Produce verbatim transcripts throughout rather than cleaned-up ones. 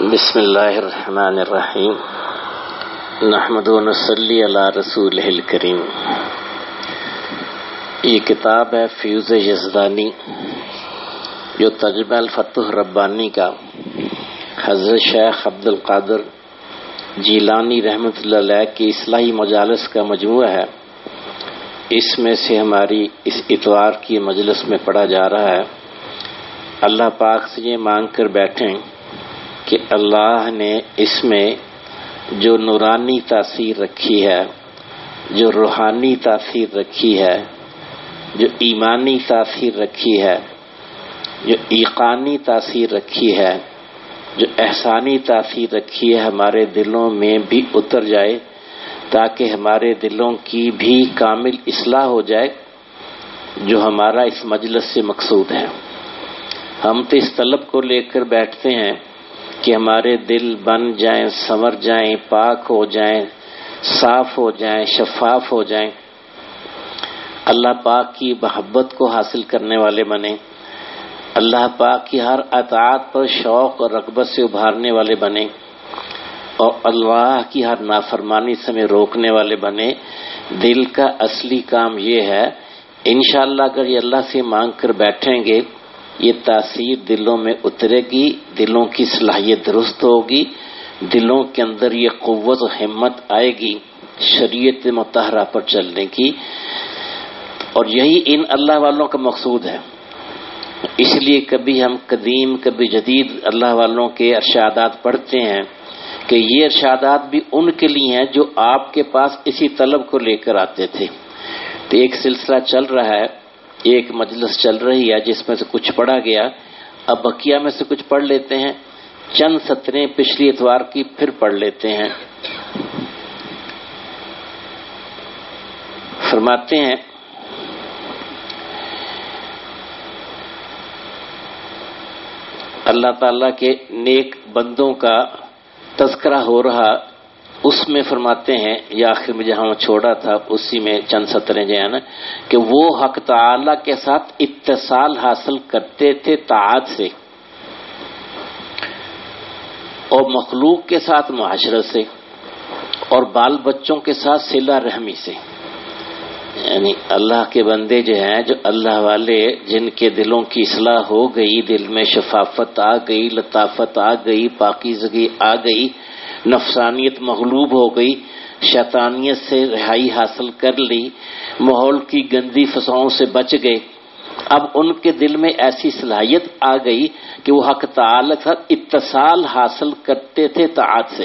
بسم اللہ الرحمن الرحیم نحمد و نصلی علی رسولہ الکریم۔ یہ کتاب ہے فیوز یزدانی، جو ترجمہ الفتح ربانی کا حضرت شیخ عبد القادر جیلانی رحمۃ اللہ علیہ کی اصلاحی مجالس کا مجموعہ ہے۔ اس میں سے ہماری اس اتوار کی مجلس میں پڑھا جا رہا ہے۔ اللہ پاک سے یہ مانگ کر بیٹھیں کہ اللہ نے اس میں جو نورانی تاثیر رکھی ہے، جو روحانی تاثیر رکھی ہے، جو ایمانی تاثیر رکھی ہے، جو ایقانی تاثیر رکھی ہے، جو احسانی تاثیر رکھی ہے، ہمارے دلوں میں بھی اتر جائے، تاکہ ہمارے دلوں کی بھی کامل اصلاح ہو جائے، جو ہمارا اس مجلس سے مقصود ہے۔ ہم تو اس طلب کو لے کر بیٹھتے ہیں کہ ہمارے دل بن جائیں، سنور جائیں، پاک ہو جائیں، صاف ہو جائیں، شفاف ہو جائیں، اللہ پاک کی محبت کو حاصل کرنے والے بنیں، اللہ پاک کی ہر اطاعت پر شوق اور رغبت سے ابھارنے والے بنیں، اور اللہ کی ہر نافرمانی سے ہمیں روکنے والے بنیں۔ دل کا اصلی کام یہ ہے، انشاءاللہ اگر یہ اللہ سے مانگ کر بیٹھیں گے، یہ تاثیر دلوں میں اترے گی، دلوں کی صلاحیت درست ہوگی، دلوں کے اندر یہ قوت و ہمت آئے گی شریعت مطہرہ پر چلنے کی، اور یہی ان اللہ والوں کا مقصود ہے۔ اس لیے کبھی ہم قدیم کبھی جدید اللہ والوں کے ارشادات پڑھتے ہیں کہ یہ ارشادات بھی ان کے لیے ہیں جو آپ کے پاس اسی طلب کو لے کر آتے تھے۔ تو ایک سلسلہ چل رہا ہے، ایک مجلس چل رہی ہے جس میں سے کچھ پڑھا گیا، اب بقیہ میں سے کچھ پڑھ لیتے ہیں، چند سطریں پچھلی اتوار کی پھر پڑھ لیتے ہیں۔ فرماتے ہیں، اللہ تعالیٰ کے نیک بندوں کا تذکرہ ہو رہا، اس میں فرماتے ہیں، یا آخر میں جہاں چھوڑا تھا اسی میں چند سطریں جو ہیں نا، کہ وہ حق تعالیٰ کے ساتھ اتصال حاصل کرتے تھے طاعت سے، اور مخلوق کے ساتھ معاشرت سے، اور بال بچوں کے ساتھ صلہ رحمی سے۔ یعنی اللہ کے بندے جو ہیں، جو اللہ والے، جن کے دلوں کی اصلاح ہو گئی، دل میں شفافت آ گئی، لطافت آ گئی، پاکیزگی آ گئی، نفسانیت مغلوب ہو گئی، شیطانیت سے رہائی حاصل کر لی، ماحول کی گندی فضاؤں سے بچ گئے، اب ان کے دل میں ایسی صلاحیت آ گئی کہ وہ حق تعالی کے ساتھ اتصال حاصل کرتے تھے طاعت سے۔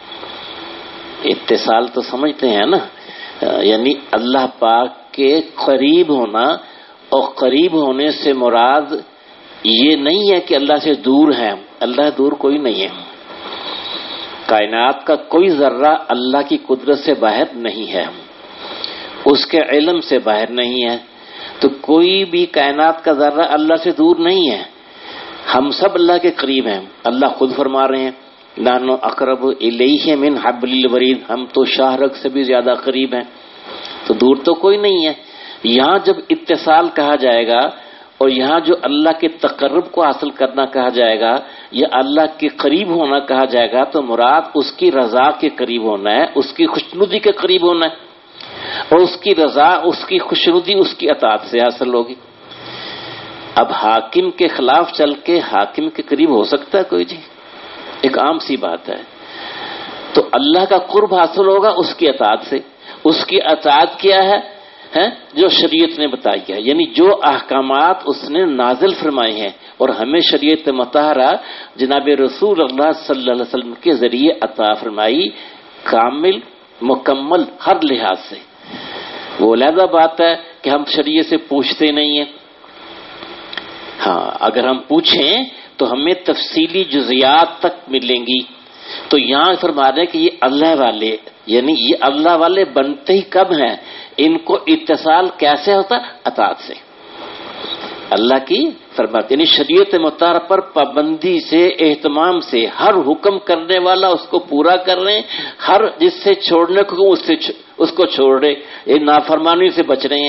اتصال تو سمجھتے ہیں نا، یعنی اللہ پاک کے قریب ہونا، اور قریب ہونے سے مراد یہ نہیں ہے کہ اللہ سے دور ہے، اللہ دور کوئی نہیں ہے، کائنات کا کوئی ذرہ اللہ کی قدرت سے باہر نہیں ہے، اس کے علم سے باہر نہیں ہے، تو کوئی بھی کائنات کا ذرہ اللہ سے دور نہیں ہے، ہم سب اللہ کے قریب ہیں۔ اللہ خود فرما رہے ہیں، نحن اقرب الیہ من حبل الورید، ہم تو شاہ رگ سے بھی زیادہ قریب ہیں، تو دور تو کوئی نہیں ہے۔ یہاں جب اتصال کہا جائے گا، اور یہاں جو اللہ کے تقرب کو حاصل کرنا کہا جائے گا، یا اللہ کے قریب ہونا کہا جائے گا، تو مراد اس کی رضا کے قریب ہونا ہے، اس کی خوشنودی کے قریب ہونا ہے، اور اس کی رضا، اس کی خوشنودی اس کی اطاعت سے حاصل ہوگی۔ اب حاکم کے خلاف چل کے حاکم کے قریب ہو سکتا ہے کوئی؟ جی ایک عام سی بات ہے۔ تو اللہ کا قرب حاصل ہوگا اس کی اطاعت سے۔ اس کی اطاعت کیا ہے؟ ہے جو شریعت نے بتائی ہے، یعنی جو احکامات اس نے نازل فرمائے ہیں، اور ہمیں شریعت مطہرہ جناب رسول اللہ صلی اللہ علیہ وسلم کے ذریعے عطا فرمائی، کامل مکمل ہر لحاظ سے۔ وہ علیحدہ بات ہے کہ ہم شریعت سے پوچھتے نہیں ہیں، ہاں اگر ہم پوچھیں تو ہمیں تفصیلی جزیات تک ملیں گی۔ تو یہاں فرما رہے ہیں کہ یہ اللہ والے، یعنی یہ اللہ والے بنتے ہی کب ہیں؟ ان کو اتصال کیسے ہوتا؟ اطاعت سے، اللہ کی فرماتے، یعنی شریعت مطہرہ پر پابندی سے، اہتمام سے، ہر حکم کرنے والا اس کو پورا کر رہے ہیں، ہر جس سے چھوڑنے کو اس سے اس کو چھوڑ رہے، یہ نافرمانی سے بچ رہے ہیں،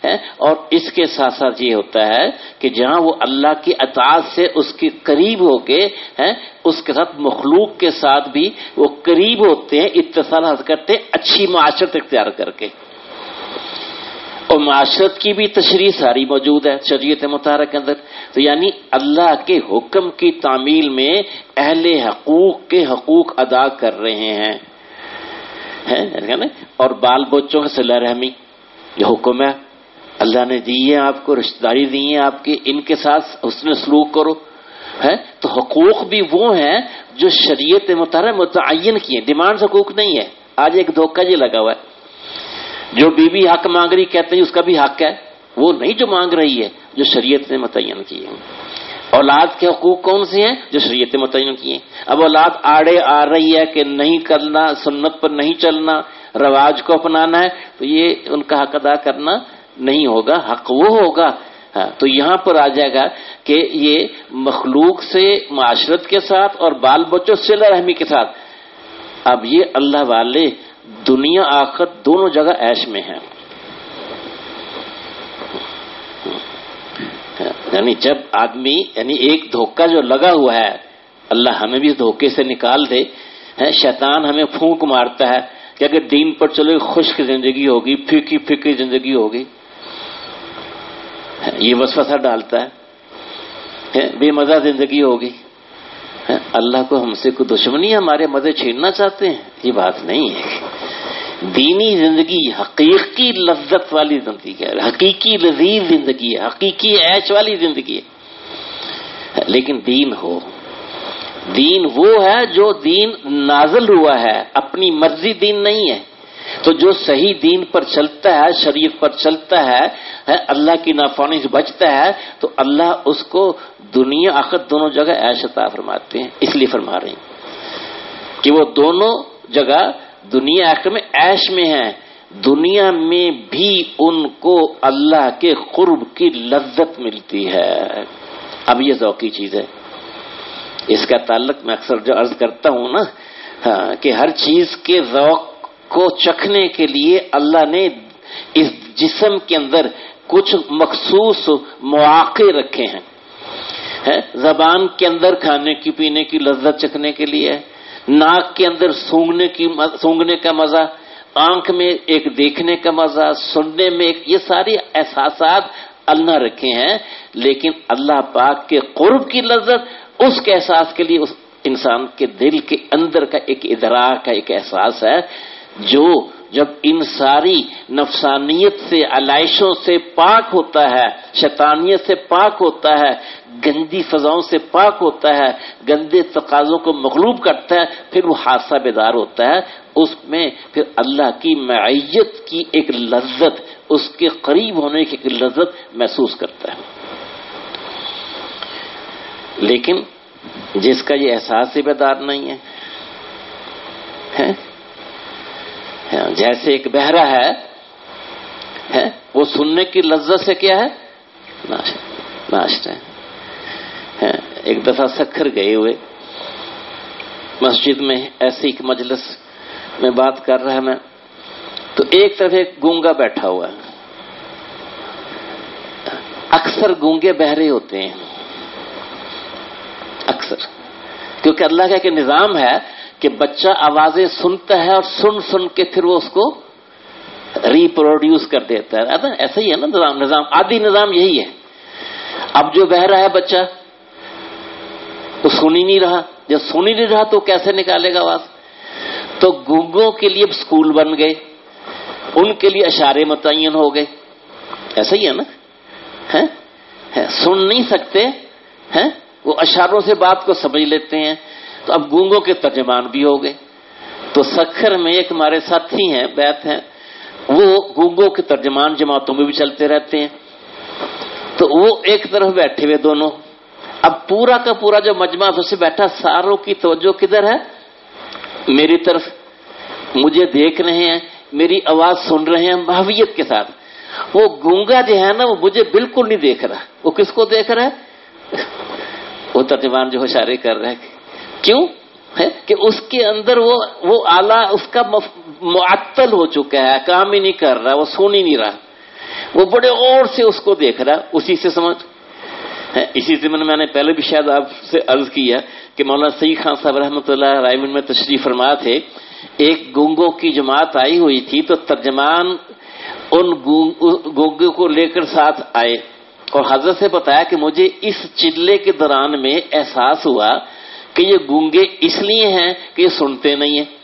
ہے، اور اس کے ساتھ ساتھ یہ ہوتا ہے کہ جہاں وہ اللہ کی اطاعت سے اس کے قریب ہو کے ہے، اس کے ساتھ مخلوق کے ساتھ بھی وہ قریب ہوتے ہیں، اتصال حاصل کرتے ہیں اچھی معاشرت اختیار کر کے. اور معاشرت کی بھی تشریح ساری موجود ہے شریعت مطہرہ کے اندر. تو یعنی اللہ کے حکم کی تعمیل میں اہل حقوق کے حقوق ادا کر رہے ہیں، اور بال بچوں کا صلہ رحمی یہ حکم ہے اللہ نے دی ہے، آپ کو رشتہ داری دی ہے آپ کی، ان کے ساتھ حسن سلوک کرو ہے. تو حقوق بھی وہ ہیں جو شریعت مطہرہ متعین کیے، ڈیمانڈ حقوق نہیں ہے. آج ایک دھوکہ یہ لگا ہوا ہے، جو بیوی بی حق مانگ رہی کہتے ہیں اس کا بھی حق ہے، وہ نہیں جو مانگ رہی ہے جو شریعت نے متعین کیے ہیں. اولاد کے حقوق کون سے ہیں؟ جو شریعت متعین کیے ہیں. اب اولاد آڑے آ رہی ہے کہ نہیں کرنا، سنت پر نہیں چلنا، رواج کو اپنانا ہے، تو یہ ان کا حق ادا کرنا نہیں ہوگا. حق وہ ہوگا. ہاں تو یہاں پر آ جائے گا کہ یہ مخلوق سے معاشرت کے ساتھ اور بال بچوں سے صلہ رحمی کے ساتھ. اب یہ اللہ والے دنیا آخرت دونوں جگہ عیش میں ہیں. یعنی جب آدمی یعنی ایک دھوکہ جو لگا ہوا ہے، اللہ ہمیں بھی اس دھوکے سے نکال دے. شیطان ہمیں پھونک مارتا ہے کہ اگر دین پر چلو خشک زندگی ہوگی، پھیکی پھیکی زندگی ہوگی، یہ وسوسہ ڈالتا ہے، بے مزہ زندگی ہوگی. اللہ کو ہم سے کوئی دشمنی ہے، ہمارے مزے چھیننا چاہتے ہیں؟ یہ بات نہیں ہے. دینی زندگی حقیقی لذت والی زندگی ہے، حقیقی لذیذ زندگی ہے، حقیقی عیش والی زندگی ہے. لیکن دین ہو، دین وہ ہے جو دین نازل ہوا ہے، اپنی مرضی دین نہیں ہے. تو جو صحیح دین پر چلتا ہے، شریعت پر چلتا ہے، اللہ کی نافرمانی سے بچتا ہے، تو اللہ اس کو دنیا آخرت دونوں جگہ عیش عطا فرماتے ہیں. اس لیے فرما رہے ہیں کہ وہ دونوں جگہ دنیا آخرت میں عیش میں ہیں. دنیا میں بھی ان کو اللہ کے قرب کی لذت ملتی ہے. اب یہ ذوقی چیز ہے، اس کا تعلق میں اکثر جو عرض کرتا ہوں نا، ہاں کہ ہر چیز کے ذوق کو چکھنے کے لیے اللہ نے اس جسم کے اندر کچھ مخصوص مواقع رکھے ہیں. زبان کے اندر کھانے کی پینے کی لذت چکھنے کے لیے، ناک کے اندر سونگنے کی سونگنے کا مزہ، آنکھ میں ایک دیکھنے کا مزہ، سننے میں ایک، یہ ساری احساسات اللہ رکھے ہیں. لیکن اللہ پاک کے قرب کی لذت اس کے احساس کے لیے اس انسان کے دل کے اندر کا ایک ادراک کا ایک احساس ہے، جو جب ان ساری نفسانیت سے، علائشوں سے پاک ہوتا ہے، شیطانیت سے پاک ہوتا ہے، گندی فضاؤں سے پاک ہوتا ہے، گندے تقاضوں کو مغلوب کرتا ہے، پھر وہ حادثہ بیدار ہوتا ہے. اس میں پھر اللہ کی معیت کی ایک لذت، اس کے قریب ہونے کی ایک لذت محسوس کرتا ہے. لیکن جس کا یہ احساس ہی بیدار نہیں ہے، ہے جیسے ایک بہرا ہے, ہے وہ سننے کی لذت سے کیا ہے ناشتہ ہے. ایک دفعہ سکھر گئے ہوئے مسجد میں ایسی ایک مجلس میں بات کر رہا میں, تو ایک طرف ایک گونگا بیٹھا ہوا ہے. اکثر گونگے بہرے ہوتے ہیں اکثر, کیونکہ اللہ کا ایک نظام ہے کہ بچہ آوازیں سنتا ہے اور سن سن کے پھر وہ اس کو ریپروڈیوس کر دیتا ہے. ایسا ہی ہے نا نظام, نظام آدھی نظام یہی ہے. اب جو بہرا ہے بچہ وہ سن ہی نہیں رہا, جب سن ہی نہیں رہا تو کیسے نکالے گا آواز؟ تو گونگوں کے لیے اسکول بن گئے, ان کے لیے اشارے متعین ہو گئے. ایسا ہی ہے نا, ہے سن نہیں سکتے ہیں وہ اشاروں سے بات کو سمجھ لیتے ہیں. تو اب گونگوں کے ترجمان بھی ہو گئے. تو سکھر میں ایک ہمارے ساتھی ہیں بیت ہیں, وہ گونگوں کے ترجمان جماعتوں میں بھی چلتے رہتے ہیں. تو وہ ایک طرف بیٹھے ہوئے دونوں, اب پورا کا پورا جو مجمع سے بیٹھا ساروں کی توجہ کدھر ہے؟ میری طرف. مجھے دیکھ رہے ہیں, میری آواز سن رہے ہیں محویت کے ساتھ. وہ گونگا جو ہے نا وہ مجھے بالکل نہیں دیکھ رہا. وہ کس کو دیکھ رہا ہے؟ وہ ترجمان جو اشارے کر رہا ہے. کیوں ہے کہ اس کے اندر وہ وہ آلہ اس کا معطل ہو چکا ہے, کام ہی نہیں کر رہا, وہ سن ہی نہیں رہا. وہ بڑے غور سے اس کو دیکھ رہا، اسی سے سمجھ ہے۔ اسی سے میں نے پہلے بھی شاید آپ سے عرض کیا کہ مولانا سعید خان صاحب رحمۃ اللہ رائے میں تشریف فرما تھے، ایک گونگوں کی جماعت آئی ہوئی تھی، تو ترجمان ان گونگوں کو لے کر ساتھ آئے اور حضرت سے بتایا کہ مجھے اس چلے کے دوران میں احساس ہوا کہ یہ گونگے اس لیے ہیں کہ یہ سنتے نہیں ہیں،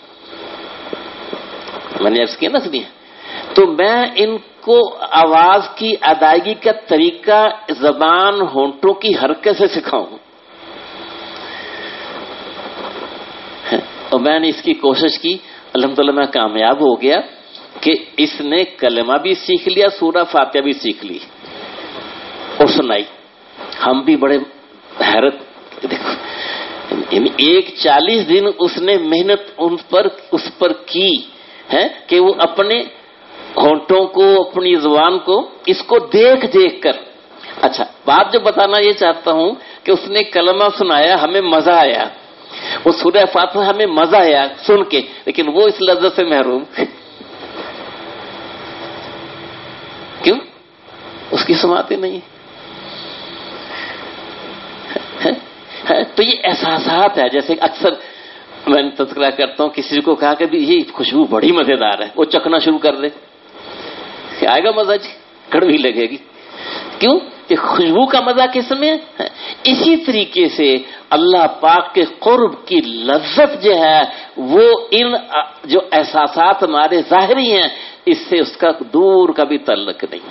میں نے عرض کیا نا اس لیے، تو میں ان کو آواز کی ادائیگی کا طریقہ زبان ہونٹوں کی حرکت سے سکھاؤں، اور میں نے اس کی کوشش کی، الحمدللہ میں کامیاب ہو گیا کہ اس نے کلمہ بھی سیکھ لیا، سورہ فاتحہ بھی سیکھ لی اور سنائی۔ ہم بھی بڑے حیرت، دیکھو یعنی ایک چالیس دن اس نے محنت ان پر اس پر کی ہے کہ وہ اپنے ہونٹوں کو، اپنی زبان کو، اس کو دیکھ دیکھ کر۔ اچھا بات جو بتانا یہ چاہتا ہوں کہ اس نے کلمہ سنایا، ہمیں مزہ آیا، وہ سورہ فاتحہ ہمیں مزہ آیا سن کے، لیکن وہ اس لذت سے محروم، کیوں؟ اس کی سماعت نہیں ہے۔ تو یہ احساسات ہے، جیسے اکثر میں تذکرہ کرتا ہوں، کسی کو کہا کہ یہ خوشبو بڑی مزیدار ہے، وہ چکھنا شروع کر دے، آئے گا مزہ جی؟ کڑوی لگے گی، کیوں کہ خوشبو کا مزہ کس میں ہے؟ اسی طریقے سے اللہ پاک کے قرب کی لذت جو ہے وہ ان جو احساسات ہمارے ظاہری ہیں اس سے اس کا دور کا بھی تعلق نہیں،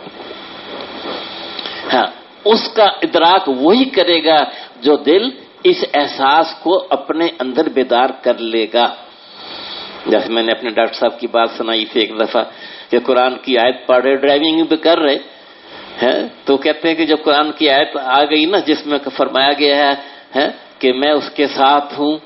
ہاں اس کا ادراک وہی کرے گا جو دل اس احساس کو اپنے اندر بیدار کر لے گا۔ جیسے میں نے اپنے ڈاکٹر صاحب کی بات سنائی تھی ایک دفعہ کہ قرآن کی آیت پڑھ رہے، ڈرائیونگ بھی کر رہے ہیں، تو کہتے ہیں کہ جب قرآن کی آیت آ گئی نا جس میں فرمایا گیا ہے کہ میں اس کے ساتھ ہوں،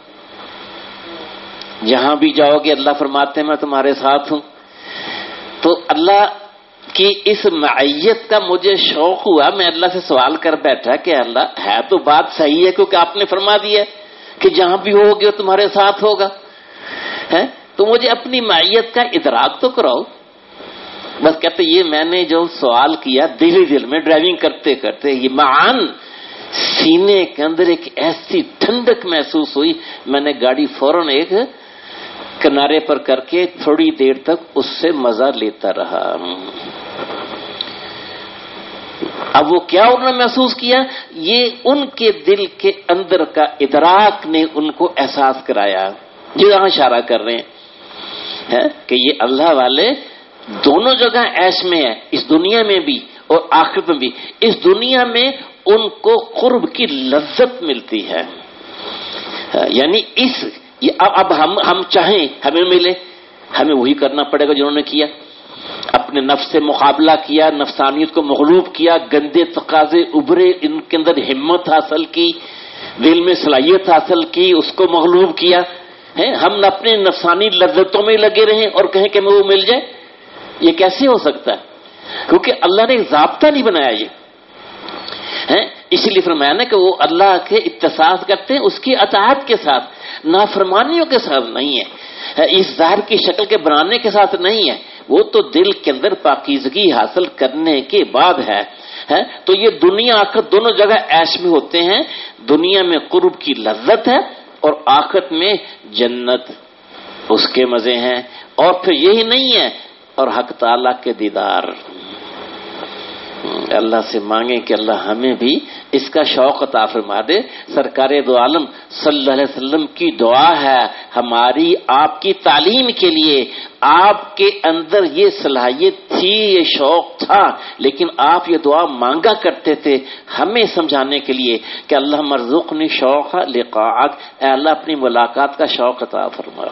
جہاں بھی جاؤ گے اللہ فرماتے ہیں میں تمہارے ساتھ ہوں، تو اللہ کی اس معیت کا مجھے شوق ہوا، میں اللہ سے سوال کر بیٹھا کہ اللہ ہے تو بات صحیح ہے کیونکہ آپ نے فرما دیا کہ جہاں بھی ہوگے تمہارے ساتھ ہوگا، ہے تو مجھے اپنی معیت کا ادراک تو کراؤ۔ بس کہتے یہ میں نے جو سوال کیا دل ہی دل میں ڈرائیونگ کرتے کرتے یہ معان سینے کے اندر ایک ایسی ٹھنڈک محسوس ہوئی، میں نے گاڑی فوراً ایک کنارے پر کر کے تھوڑی دیر تک اس سے مزہ لیتا رہا۔ اب وہ کیا انہوں نے محسوس کیا؟ یہ ان کے دل کے اندر کا ادراک نے ان کو احساس کرایا، جہاں اشارہ کر رہے ہیں کہ یہ اللہ والے دونوں جگہ عیش میں ہے، اس دنیا میں بھی اور آخرت میں بھی۔ اس دنیا میں ان کو قرب کی لذت ملتی ہے، یعنی اس اب ہم ہم چاہیں ہمیں ملے، ہمیں وہی کرنا پڑے گا جنہوں نے کیا، اپنے نفس سے مقابلہ کیا، نفسانیت کو مغلوب کیا، گندے تقاضے ابھرے، ان کے اندر ہمت حاصل کی، دل میں صلاحیت حاصل کی، اس کو مغلوب کیا ہے۔ ہم اپنے نفسانی لذتوں میں لگے رہیں اور کہیں کہ ہمیں وہ مل جائے، یہ کیسے ہو سکتا ہے؟ کیونکہ اللہ نے ایک ضابطہ نہیں بنایا یہ ہے، اسی لیے فرمایا نا کہ وہ اللہ کے اتصاف کرتے ہیں اس کی اطاعت کے ساتھ، نافرمانیوں کے ساتھ نہیں ہے، اس ظاہر کی شکل کے بنانے کے ساتھ نہیں ہے، وہ تو دل کے اندر پاکیزگی حاصل کرنے کے بعد ہے۔ تو یہ دنیا آخرت دونوں جگہ عیش میں ہوتے ہیں، دنیا میں قرب کی لذت ہے اور آخرت میں جنت اس کے مزے ہیں، اور پھر یہی نہیں ہے اور حق تعالیٰ کے دیدار۔ اللہ سے مانگیں کہ اللہ ہمیں بھی اس کا شوق عطا فرما دے۔ سرکار دو عالم صلی اللہ علیہ وسلم کی دعا ہے ہماری آپ کی تعلیم کے لیے، آپ کے اندر یہ صلاحیت تھی، یہ شوق تھا، لیکن آپ یہ دعا مانگا کرتے تھے ہمیں سمجھانے کے لیے کہ اللہ مرزقنی شوق لقاءک، اے اللہ اپنی ملاقات کا شوق عطا فرما،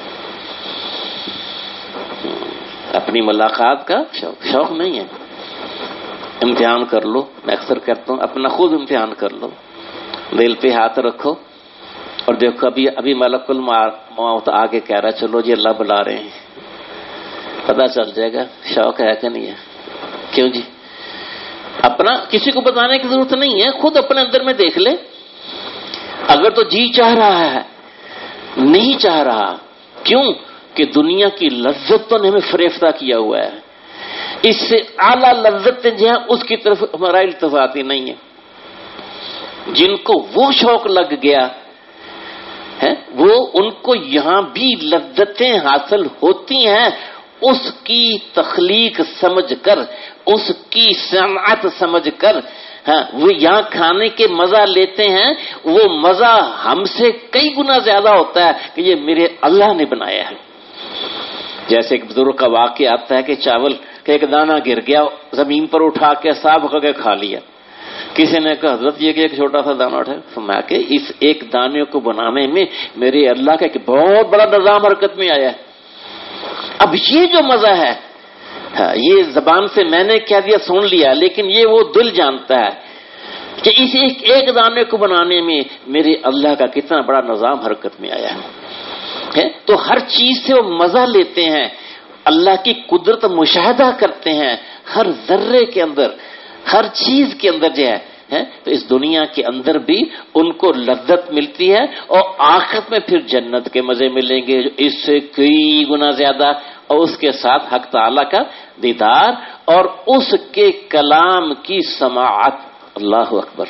اپنی ملاقات کا شوق شوق نہیں ہے۔ امتحان کر لو، میں اکثر کہتا ہوں اپنا خود امتحان کر لو، دل پہ ہاتھ رکھو اور دیکھو ابھی ابھی ملک الموت آگے کہہ رہا چلو جی اللہ بلا رہے ہیں، پتہ چل جائے گا شوق ہے کہ نہیں ہے۔ کیوں جی؟ اپنا کسی کو بتانے کی ضرورت نہیں ہے، خود اپنے اندر میں دیکھ لے، اگر تو جی چاہ رہا ہے، نہیں چاہ رہا، کیوں کہ دنیا کی لذتوں نے ہمیں فریفتہ کیا ہوا ہے، اس سے اعلیٰ لذتیں جو ہیں اس کی طرف ہمارا التفات ہی نہیں ہے. جن کو وہ شوق لگ گیا ہے وہ ان کو یہاں بھی لذتیں حاصل ہوتی ہیں، اس کی تخلیق سمجھ کر، اس کی صنعت سمجھ کر. ہاں وہ یہاں کھانے کے مزہ لیتے ہیں، وہ مزہ ہم سے کئی گنا زیادہ ہوتا ہے کہ یہ میرے اللہ نے بنایا ہے. جیسے ایک بزرگ کا واقعہ آتا ہے کہ چاول کا ایک دانہ گر گیا، زمین پر اٹھا کے صاف کر کے کھا لیا. کسی نے کہا حضرت یہ کہ ایک چھوٹا سا دانہ اٹھا، فرمایا کہ اس ایک دانے کو بنانے میں میرے اللہ کا ایک بہت بڑا نظام حرکت میں آیا ہے. اب یہ جو مزہ ہے یہ زبان سے میں نے کہہ دیا سن لیا، لیکن یہ وہ دل جانتا ہے کہ اس ایک ایک دانے کو بنانے میں میرے اللہ کا کتنا بڑا نظام حرکت میں آیا ہے. تو ہر چیز سے وہ مزہ لیتے ہیں، اللہ کی قدرت مشاہدہ کرتے ہیں ہر ذرے کے اندر، ہر چیز کے اندر جو ہے. تو اس دنیا کے اندر بھی ان کو لذت ملتی ہے اور آخرت میں پھر جنت کے مزے ملیں گے جو اس سے کئی گنا زیادہ، اور اس کے ساتھ حق تعالی کا دیدار اور اس کے کلام کی سماعت. اللہ اکبر.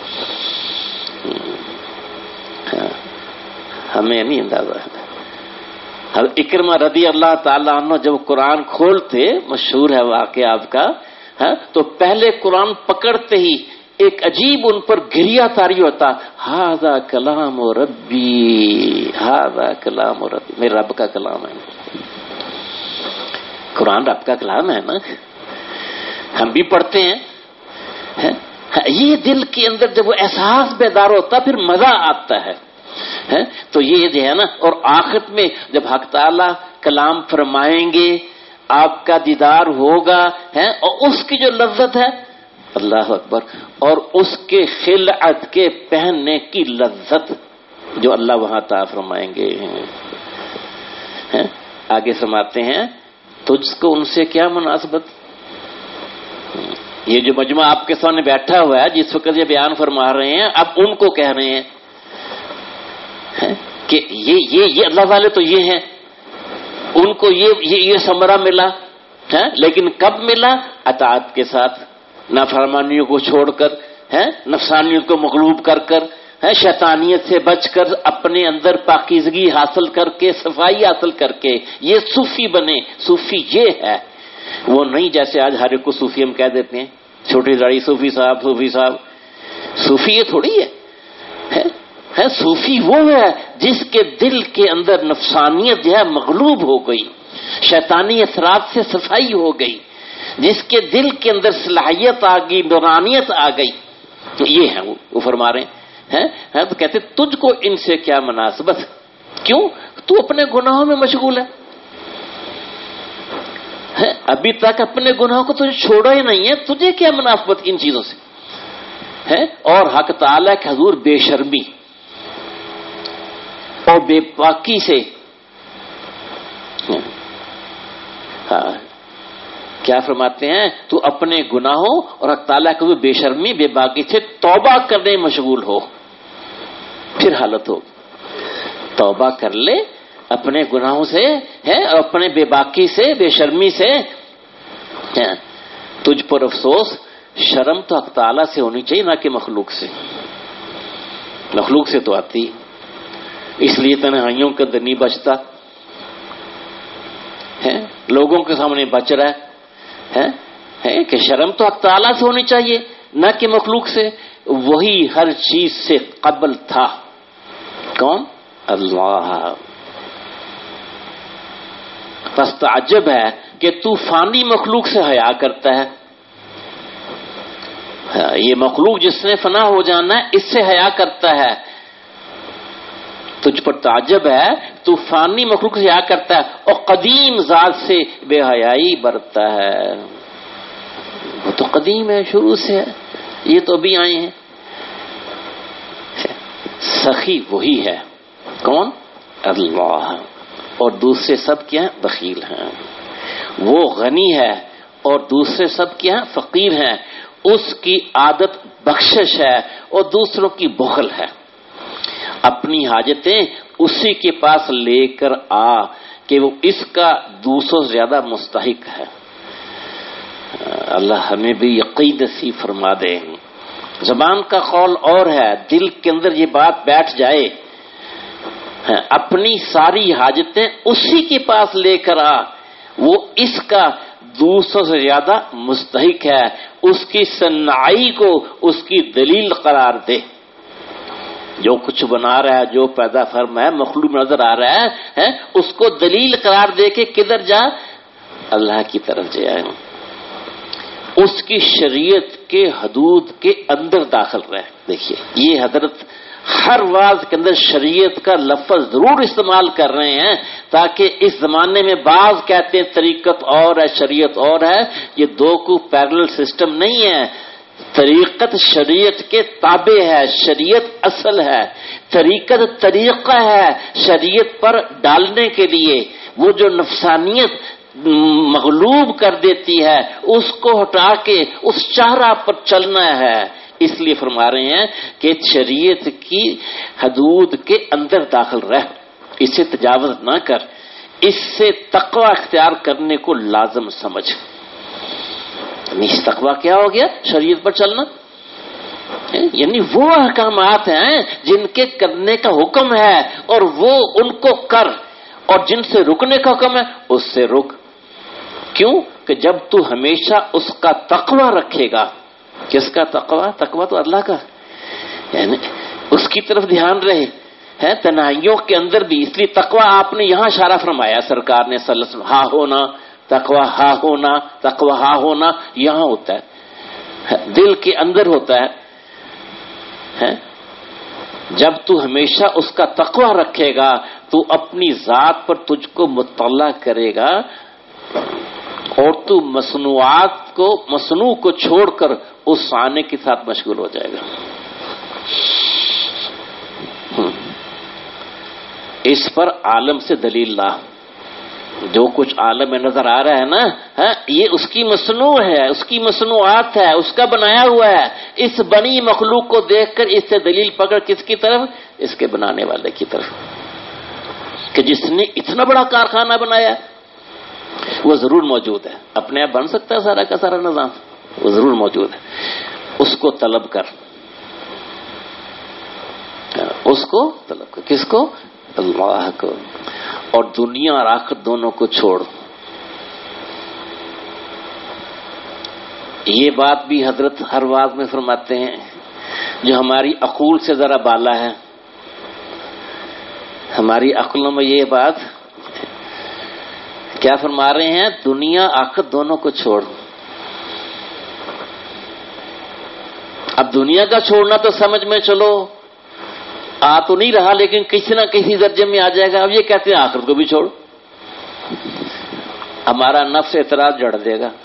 ہمیں نہیں اندازہ ہے. حضرت اکرمہ رضی اللہ تعالیٰ عنہ جب قرآن کھولتے، مشہور ہے واقعہ آپ کا، ہاں تو پہلے قرآن پکڑتے ہی ایک عجیب ان پر گریا تاری ہوتا، ہاذا کلام و ربی، ہاذا کلام و ربی، میرے رب کا کلام ہے. قرآن رب کا کلام ہے نا، ہم بھی پڑھتے ہیں. یہ دل کے اندر جب وہ احساس بیدار ہوتا پھر مزہ آتا ہے. تو یہ جو ہے نا، اور آخرت میں جب حق تعالی کلام فرمائیں گے، آپ کا دیدار ہوگا ہے، اور اس کی جو لذت ہے، اللہ اکبر، اور اس کے خلعت کے پہننے کی لذت جو اللہ وہاں عطا فرمائیں گے. آگے فرماتے ہیں تجھ کو ان سے کیا مناسبت. یہ جو مجمع آپ کے سامنے بیٹھا ہوا ہے جس وقت یہ بیان فرما رہے ہیں، اب ان کو کہہ رہے ہیں کہ یہ یہ یہ اللہ والے تو یہ ہیں، ان کو یہ یہ, یہ ثمرہ ملا ہے، لیکن کب ملا؟ اطاعت کے ساتھ، نافرمانیوں کو چھوڑ کر ہے، نفسانیت کو مغلوب کر کر ہے، شیطانیت سے بچ کر، اپنے اندر پاکیزگی حاصل کر کے، صفائی حاصل کر کے یہ صوفی بنے. صوفی یہ ہے، وہ نہیں جیسے آج ہر ایک کو صوفی ہم کہہ دیتے ہیں، چھوٹی داڑھی صوفی صاحب، صوفی صاحب. صوفی یہ تھوڑی ہے. ہے صوفی وہ ہے جس کے دل کے اندر نفسانیت جو ہے مغلوب ہو گئی، شیطانی اثرات سے صفائی ہو گئی، جس کے دل کے اندر صلاحیت آ گئی، نورانیت آ گئی. یہ ہے وہ فرما رہے ہیں. تو کہتے تجھ کو ان سے کیا مناسبت، کیوں تو اپنے گناہوں میں مشغول ہے. ابھی تک اپنے گناہوں کو تجھے چھوڑا ہی نہیں ہے، تجھے کیا مناسبت ان چیزوں سے ہے. اور حق تعالیٰ کے حضور بے شرمی اور بے پاکی سے، ہاں کیا فرماتے ہیں، تو اپنے گناہوں اور حق تعالیٰ کے حضور بے شرمی بے باکی سے توبہ کرنے مشغول ہو. پھر حالت ہو توبہ کر لے اپنے گناہوں سے ہے، اور اپنے بے باکی سے، بے شرمی سے. تجھ پر افسوس، شرم تو حق تعالیٰ سے ہونی چاہیے نہ کہ مخلوق سے. مخلوق سے تو آتی، اس لیے تنہائیوں کے اندر نہیں بچتا ہے، لوگوں کے سامنے بچ رہا ہے, ہے کہ شرم تو حق تعالیٰ سے ہونی چاہیے نہ کہ مخلوق سے. وہی ہر چیز سے قبل تھا. کون؟ اللہ. بس تعجب ہے کہ تو فانی مخلوق سے حیا کرتا ہے. یہ مخلوق جس نے فنا ہو جانا ہے اس سے حیا کرتا ہے. تجھ پر تعجب ہے تو فانی مخلوق سے حیا کرتا ہے اور قدیم ذات سے بے حیائی برتتا ہے. وہ تو قدیم ہے, شروع سے ہے, یہ تو ابھی آئے ہیں. سخی وہی ہے. کون؟ اللہ. اور دوسرے سب کیا ہیں؟ بخیل ہیں. وہ غنی ہے اور دوسرے سب کیا ہیں؟ فقیر ہیں. اس کی عادت بخشش ہے اور دوسروں کی بخل ہے. اپنی حاجتیں اسی کے پاس لے کر آ کہ وہ اس کا دوسروں سے زیادہ مستحق ہے. اللہ ہمیں بھی یقین نصیب فرما دے. زبان کا قول اور ہے، دل کے اندر یہ بات بیٹھ جائے، اپنی ساری حاجتیں اسی کے پاس لے کر آ، وہ اس کا دوسروں سے زیادہ مستحق ہے، اس کی صنعائی کو اس کی دلیل قرار دے. جو کچھ بنا رہا ہے، جو پیدا فرما ہے، مخلوق نظر آ رہا ہے، اس کو دلیل قرار دے کے کدھر جا؟ اللہ کی طرف جائے، اس کی شریعت کے حدود کے اندر داخل رہے. دیکھیے یہ حضرت ہر واز کے اندر شریعت کا لفظ ضرور استعمال کر رہے ہیں، تاکہ اس زمانے میں بعض کہتے ہیں طریقت اور ہے شریعت اور ہے. یہ دو کو پیرلل سسٹم نہیں ہے. طریقت شریعت کے تابع ہے، شریعت اصل ہے، طریقت طریقہ ہے شریعت پر ڈالنے کے لیے. وہ جو نفسانیت مغلوب کر دیتی ہے اس کو ہٹا کے اس چارہ پر چلنا ہے. اس لیے فرما رہے ہیں کہ شریعت کی حدود کے اندر داخل رہ، اسے تجاوز نہ کر، اس سے تقوی اختیار کرنے کو لازم سمجھ. اس تقوی کیا ہو گیا؟ شریعت پر چلنا، یعنی وہ احکامات ہیں جن کے کرنے کا حکم ہے اور وہ ان کو کر، اور جن سے رکنے کا حکم ہے اس سے رک. کیوں کہ جب تو ہمیشہ اس کا تقوی رکھے گا. کس کا تقوی؟ تقوی تو اللہ کا، یعنی اس کی طرف دھیان رہے ہے تنہائیوں کے اندر بھی. اس لیے تقوی آپ نے یہاں اشارہ فرمایا سرکار نے صلی اللہ علیہ وسلم، ہاں ہونا تقوی، ہاں ہونا تقوی، ہاں ہونا یہاں ہوتا ہے، دل کے اندر ہوتا ہے. جب تو ہمیشہ اس کا تقوی رکھے گا تو اپنی ذات پر تجھ کو مطلع کرے گا، اور تو مصنوعات کو مصنوع کو چھوڑ کر اس آنے کے ساتھ مشغول ہو جائے گا. اس پر عالم سے دلیل لا. جو کچھ عالم میں نظر آ رہا ہے نا، یہ اس کی مصنوع ہے، اس کی مصنوعات ہے، اس کا بنایا ہوا ہے. اس بنی مخلوق کو دیکھ کر اس سے دلیل پکڑ کس کی طرف؟ اس کے بنانے والے کی طرف، کہ جس نے اتنا بڑا کارخانہ بنایا وہ ضرور موجود ہے. اپنے آپ بن سکتا ہے سارا کا سارا نظام؟ وہ ضرور موجود ہے. اس کو طلب کر، اس کو طلب کر. کس کو؟ اللہ کو. اور دنیا اور آخرت دونوں کو چھوڑ. یہ بات بھی حضرت ہر واز میں فرماتے ہیں، جو ہماری عقول سے ذرا بالا ہے. ہماری عقلوں میں یہ بات کیا فرما رہے ہیں؟ دنیا آخرت دونوں کو چھوڑ. اب دنیا کا چھوڑنا تو سمجھ میں چلو آ تو نہیں رہا، لیکن کسی نہ کسی درجے میں آ جائے گا. اب یہ کہتے ہیں آخرت کو بھی چھوڑ. ہمارا نفس اعتراض جڑ دے گا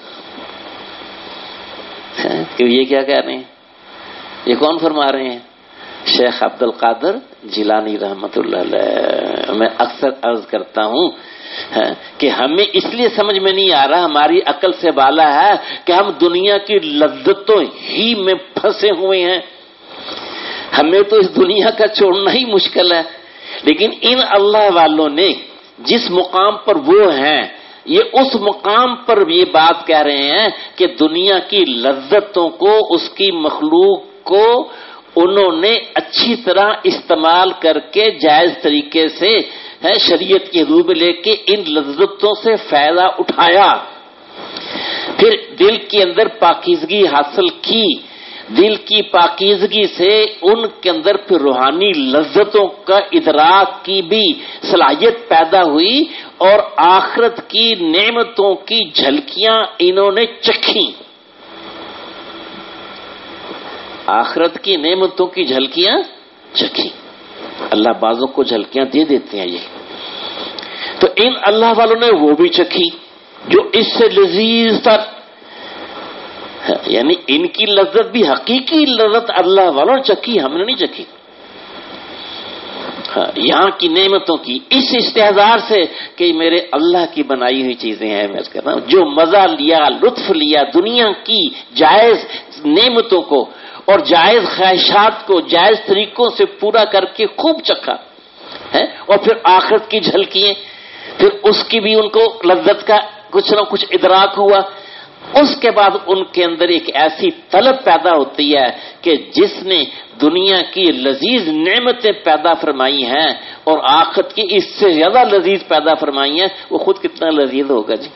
کہ یہ کیا کہہ رہے ہیں؟ یہ کون فرما رہے ہیں؟ شیخ عبد القادر جیلانی رحمت اللہ علیہ. میں اکثر عرض کرتا ہوں کہ ہمیں اس لیے سمجھ میں نہیں آ رہا، ہماری عقل سے بالا ہے کہ ہم دنیا کی لذتوں ہی میں پھنسے ہوئے ہیں. ہمیں تو اس دنیا کا چھوڑنا ہی مشکل ہے. لیکن ان اللہ والوں نے جس مقام پر وہ ہیں، یہ اس مقام پر یہ بات کہہ رہے ہیں کہ دنیا کی لذتوں کو، اس کی مخلوق کو انہوں نے اچھی طرح استعمال کر کے جائز طریقے سے ہے شریعت کی حدود میں لے کے ان لذتوں سے فائدہ اٹھایا. پھر دل کے اندر پاکیزگی حاصل کی، دل کی پاکیزگی سے ان کے اندر پھر روحانی لذتوں کا ادراک کی بھی صلاحیت پیدا ہوئی، اور آخرت کی نعمتوں کی جھلکیاں انہوں نے چکھی. آخرت کی نعمتوں کی جھلکیاں چکھی. اللہ بعضوں کو جھلکیاں دے دیتے ہیں. یہ تو ان اللہ والوں نے وہ بھی چکھی جو اس سے لذیذ تر، یعنی ان کی لذت بھی حقیقی لذت اللہ والوں نے چکھی، ہم نے نہیں چکھی. ہاں یہاں کی نعمتوں کی اس استحضار سے کہ میرے اللہ کی بنائی ہوئی چیزیں ہیں، میں کہہ رہا ہوں جو مزہ لیا، لطف لیا دنیا کی جائز نعمتوں کو اور جائز خواہشات کو جائز طریقوں سے پورا کر کے خوب چکھا ہے، اور پھر آخرت کی جھلکیاں، پھر اس کی بھی ان کو لذت کا کچھ نہ کچھ ادراک ہوا. اس کے بعد ان کے اندر ایک ایسی طلب پیدا ہوتی ہے کہ جس نے دنیا کی لذیذ نعمتیں پیدا فرمائی ہیں اور آخرت کی اس سے زیادہ لذیذ پیدا فرمائی ہیں، وہ خود کتنا لذیذ ہوگا جی.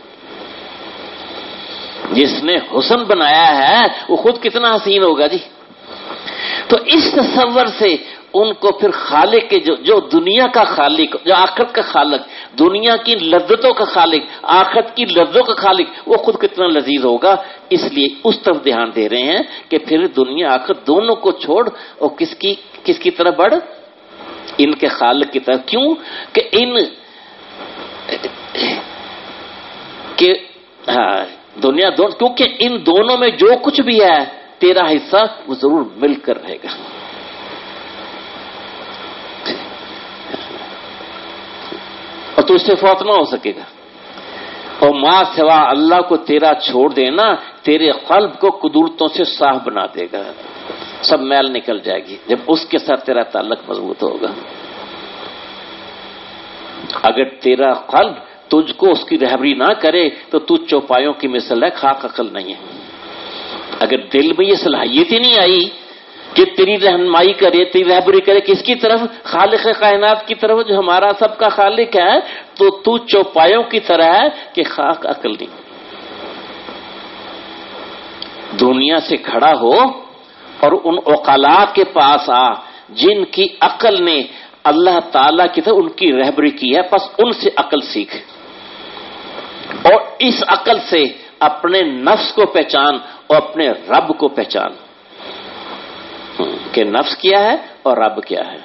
جس نے حسن بنایا ہے وہ خود کتنا حسین ہوگا جی. تو اس تصور سے ان کو پھر خالق کے جو جو دنیا کا خالق، جو آخرت کا خالق، دنیا کی لذتوں کا خالق، آخرت کی لذتوں کا خالق، وہ خود کتنا لذیذ ہوگا. اس لیے اس طرف دھیان دے رہے ہیں کہ پھر دنیا آخرت دونوں کو چھوڑ اور کس کی کس کی طرف بڑھ؟ ان کے خالق کی طرف. کیوں کہ ان کہ ہاں دنیا دون کیونکہ ان دونوں میں جو کچھ بھی ہے تیرا حصہ وہ ضرور مل کر رہے گا. اور تو اس سے فوت نہ ہو سکے گا. اور ماں سوا اللہ کو تیرا چھوڑ دینا تیرے قلب کو قدورتوں سے صاف بنا دے گا، سب میل نکل جائے گی جب اس کے ساتھ تیرا تعلق مضبوط ہوگا. اگر تیرا قلب تجھ کو اس کی رہبری نہ کرے تو تو چوپایوں کی مثل ہے، خاک عقل نہیں ہے. اگر دل میں یہ صلاحیت ہی نہیں آئی کہ تیری رہنمائی کرے، تیری رہبری کرے کس کی طرف؟ خالق کائنات کی طرف جو ہمارا سب کا خالق ہے، تو تو چوپایوں کی طرح ہے کہ خاک عقل نہیں. دنیا سے کھڑا ہو اور ان عقلاء کے پاس آ جن کی عقل نے اللہ تعالی کی طرف ان کی رہبری کی ہے، بس ان سے عقل سیکھ اور اس عقل سے اپنے نفس کو پہچان اور اپنے رب کو پہچان کہ نفس کیا ہے اور رب کیا ہے.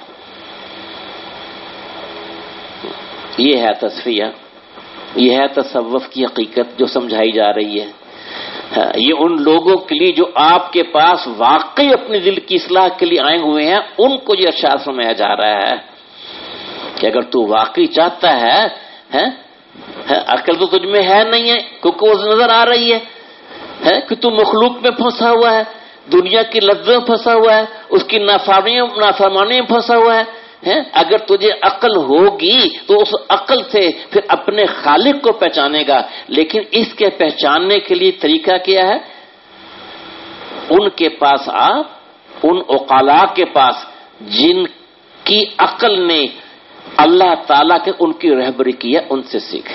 یہ ہے تصفیہ، یہ ہے تصوف کی حقیقت جو سمجھائی جا رہی ہے. یہ ان لوگوں کے لیے جو آپ کے پاس واقعی اپنے دل کی اصلاح کے لیے آئے ہوئے ہیں، ان کو یہ ارشاد فرمایا جا رہا ہے کہ اگر تو واقعی چاہتا ہے, ہے, ہے عقل تو تجھ میں ہے نہیں ہے کیونکہ وہ نظر آ رہی ہے, ہے کہ تو مخلوق میں پھنسا ہوا ہے, دنیا کی لذت میں پھنسا ہوا ہے, اس کی نافرمانی میں پھنسا ہوا ہے, ہے اگر تجھے عقل ہوگی تو اس عقل سے پھر اپنے خالق کو پہچانے گا. لیکن اس کے پہچاننے کے لیے طریقہ کیا ہے؟ ان کے پاس آ, ان عقلاء کے پاس جن کی عقل نے اللہ تعالیٰ کے ان کی رہبری کی ہے, ان سے سیکھ.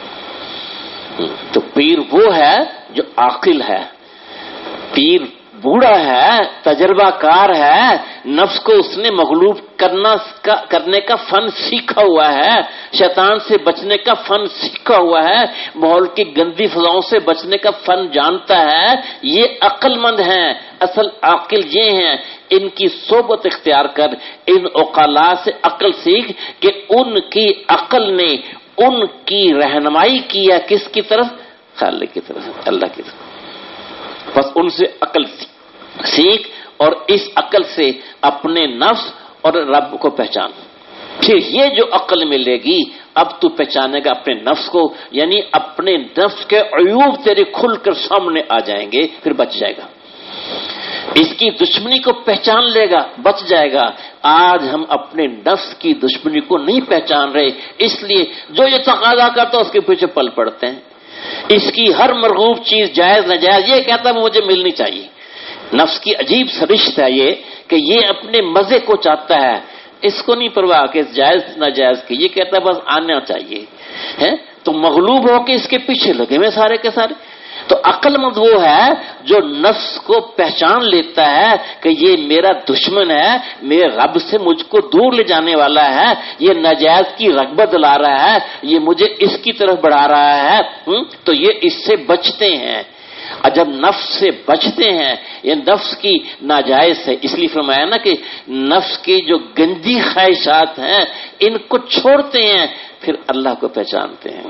تو پیر وہ ہے جو عاقل ہے, پیر بوڑھا ہے, تجربہ کار ہے, نفس کو اس نے مغلوب کرنا کرنے کا فن سیکھا ہوا ہے, شیطان سے بچنے کا فن سیکھا ہوا ہے, ماحول کی گندی فضاؤں سے بچنے کا فن جانتا ہے. یہ عقل مند ہیں. اصل عاقل یہ ہیں, ان کی صحبت اختیار کر, ان عقلاء سے عقل سیکھ کہ ان کی عقل نے ان کی رہنمائی کی ہے کس کی طرف؟ خالق کی طرف, اللہ کی طرف. بس ان سے عقل سیکھ اور اس عقل سے اپنے نفس اور رب کو پہچان. پھر یہ جو عقل ملے گی اب تو پہچانے گا اپنے نفس کو, یعنی اپنے نفس کے عیوب تیرے کھل کر سامنے آ جائیں گے, پھر بچ جائے گا. اس کی دشمنی کو پہچان لے گا, بچ جائے گا. آج ہم اپنے نفس کی دشمنی کو نہیں پہچان رہے, اس لیے جو یہ تقاضا کرتا اس کے پیچھے پل پڑتے ہیں. اس کی ہر مرغوب چیز جائز ناجائز یہ کہتا ہے مجھے ملنی چاہیے. نفس کی عجیب سرشت ہے یہ کہ یہ اپنے مزے کو چاہتا ہے, اس کو نہیں پرواہ کہ جائز ناجائز کی, یہ کہتا ہے بس آنا چاہیے ہے. تو مغلوب ہو کے اس کے پیچھے لگے ہوئے سارے کے سارے. تو عقل مند وہ ہے جو نفس کو پہچان لیتا ہے کہ یہ میرا دشمن ہے, میرے رب سے مجھ کو دور لے جانے والا ہے, یہ ناجائز کی رغبت دلا رہا ہے, یہ مجھے اس کی طرف بڑھا رہا ہے, تو یہ اس سے بچتے ہیں. اور جب نفس سے بچتے ہیں, یہ نفس کی ناجائز ہے, اس لیے فرمایا نا کہ نفس کی جو گندی خواہشات ہیں ان کو چھوڑتے ہیں, پھر اللہ کو پہچانتے ہیں.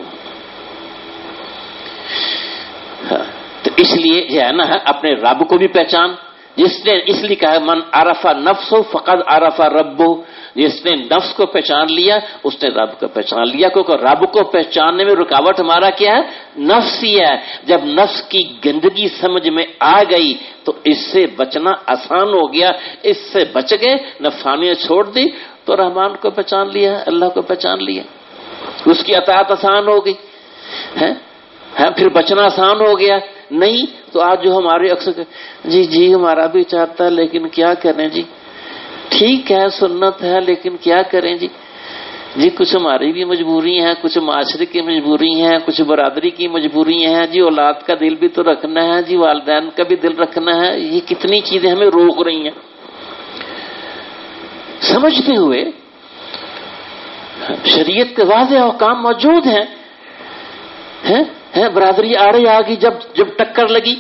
تو اس لیے جو ہے نا اپنے رب کو بھی پہچان, جس نے اس لیے کہا من عرف نفسہ فقد عرف ربہ, جس نے نفس کو پہچان لیا اس نے رب کو پہچان لیا. کیونکہ رب کو پہچاننے میں رکاوٹ ہمارا کیا ہے؟ نفس ہی ہے. جب نفس کی گندگی سمجھ میں آ گئی تو اس سے بچنا آسان ہو گیا, اس سے بچ گئے, نفسانیت چھوڑ دی تو رحمان کو پہچان لیا, اللہ کو پہچان لیا, اس کی اطاعت آسان ہو گئی ہے, ہے پھر بچنا آسان ہو گیا. نہیں تو آج جو ہمارے اکثر جی جی ہمارا بھی چاہتا ہے لیکن کیا کریں جی، ٹھیک ہے سنت ہے لیکن کیا کریں جی، جی کچھ ہماری بھی مجبوری ہیں، کچھ معاشرے کی مجبوری ہیں، کچھ برادری کی مجبوری ہیں، جی اولاد کا دل بھی تو رکھنا ہے، جی والدین کا بھی دل رکھنا ہے، یہ کتنی چیزیں ہمیں روک رہی ہیں۔ سمجھتے ہوئے شریعت کے واضح احکام موجود ہیں، ہیں برادری آڑے آ گئی جب جب ٹکر لگی۔